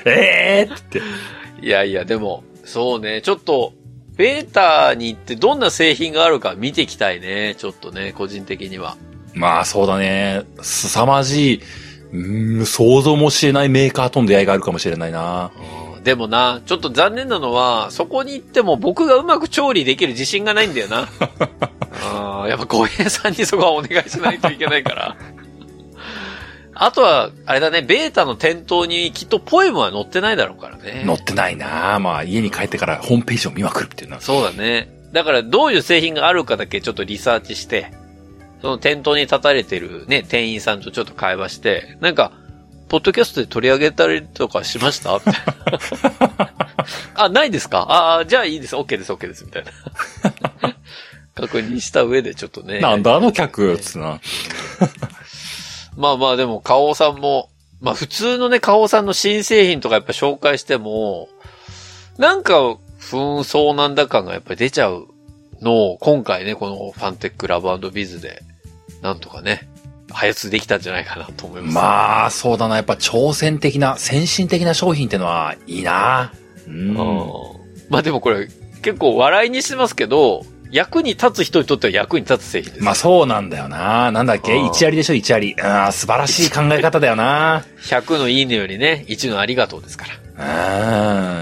いやいや、でも、そうね、ちょっと、ベータに行ってどんな製品があるか見ていきたいね。ちょっとね、個人的には。 まあそうだね。凄まじい、想像もしえないメーカーとの出会いがあるかもしれないな。 でもな、ちょっと残念なのは、そこに行っても僕がうまく調理できる自信がないんだよな。やっぱ小平さんにそこはお願いしないといけないから。あとは、あれだね、ベータの店頭にきっとポエムは載ってないだろうからね。 載ってないな。まあ家に帰ってからホームページを見まくるっていうのは。 そうだね。だからどういう製品があるかだけちょっとリサーチして、その店頭に立たれてるね、店員さんとちょっと会話して、なんか、ポッドキャストで取り上げたりとかしましたみたいな。あ、ないですか？じゃあいいです。OK です、OK です。みたいな。確認した上でちょっとね。 なんだあの客つな。 まあまあでも、花王さんも、まあ普通のね、花王さんの新製品とかやっぱ紹介しても、なんか、紛争なんだ感がやっぱり出ちゃうのを、今回ね、このファンテックラボ&ビズで、なんとかね、早つできたんじゃないかなと思います。 まあ、そうだな。やっぱ挑戦的な、先進的な商品ってのはいいな。 まあでもこれ、結構笑いにしてますけど、役に立つ人にとっては役に立つ製品です。 まあそうなんだよな。なんだっけ？一ありでしょ、一あり。素晴らしい考え方だよな。 100のいいねよりね、1のありがとうですから。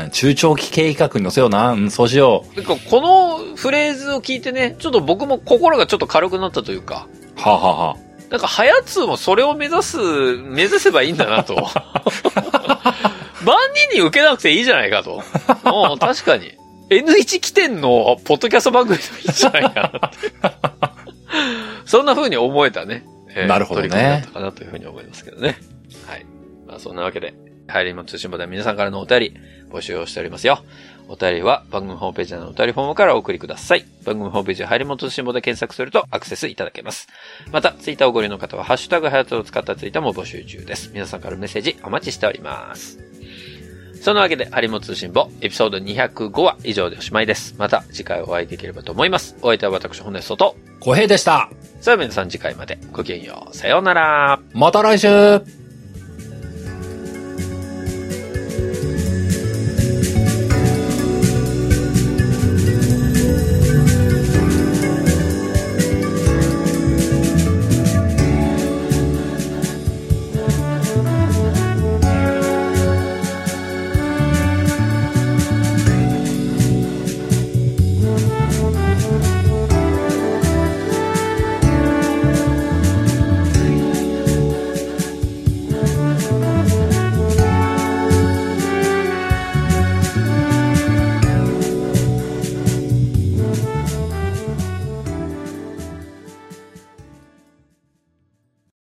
中長期経営企画に載せような。そうしよう。 このフレーズを聞いてね、ちょっと僕も心がちょっと軽くなったというか。 はあ、ははあ、 なんか、はやつもそれを目指せばいいんだなと。万人に受けなくていいじゃないかと。確かに。N1 起点のポッドキャスト番組でもいいんじゃないかなって。そんな風に思えたね。 なるほどね。 取り組みだったかなという風に思いますけどね。はい。まあそんなわけで、流行り物通信簿では皆さんからのお便り募集をしておりますよ。 お便りは番組ホームページのお便りフォームからお送りください。番組ホームページはハリモト新聞で検索するとアクセスいただけます。また、ツイッターをご利用の方はハッシュタグハヤトを使ったツイッターも募集中です。皆さんからメッセージお待ちしております。そのわけで、ハリモ通信簿、エピソード205は以上でおしまいです。また次回お会いできればと思います。お相手は私、本音外と、 小平でした。 それでは皆さん次回までごきげんよう。さようなら。 また来週。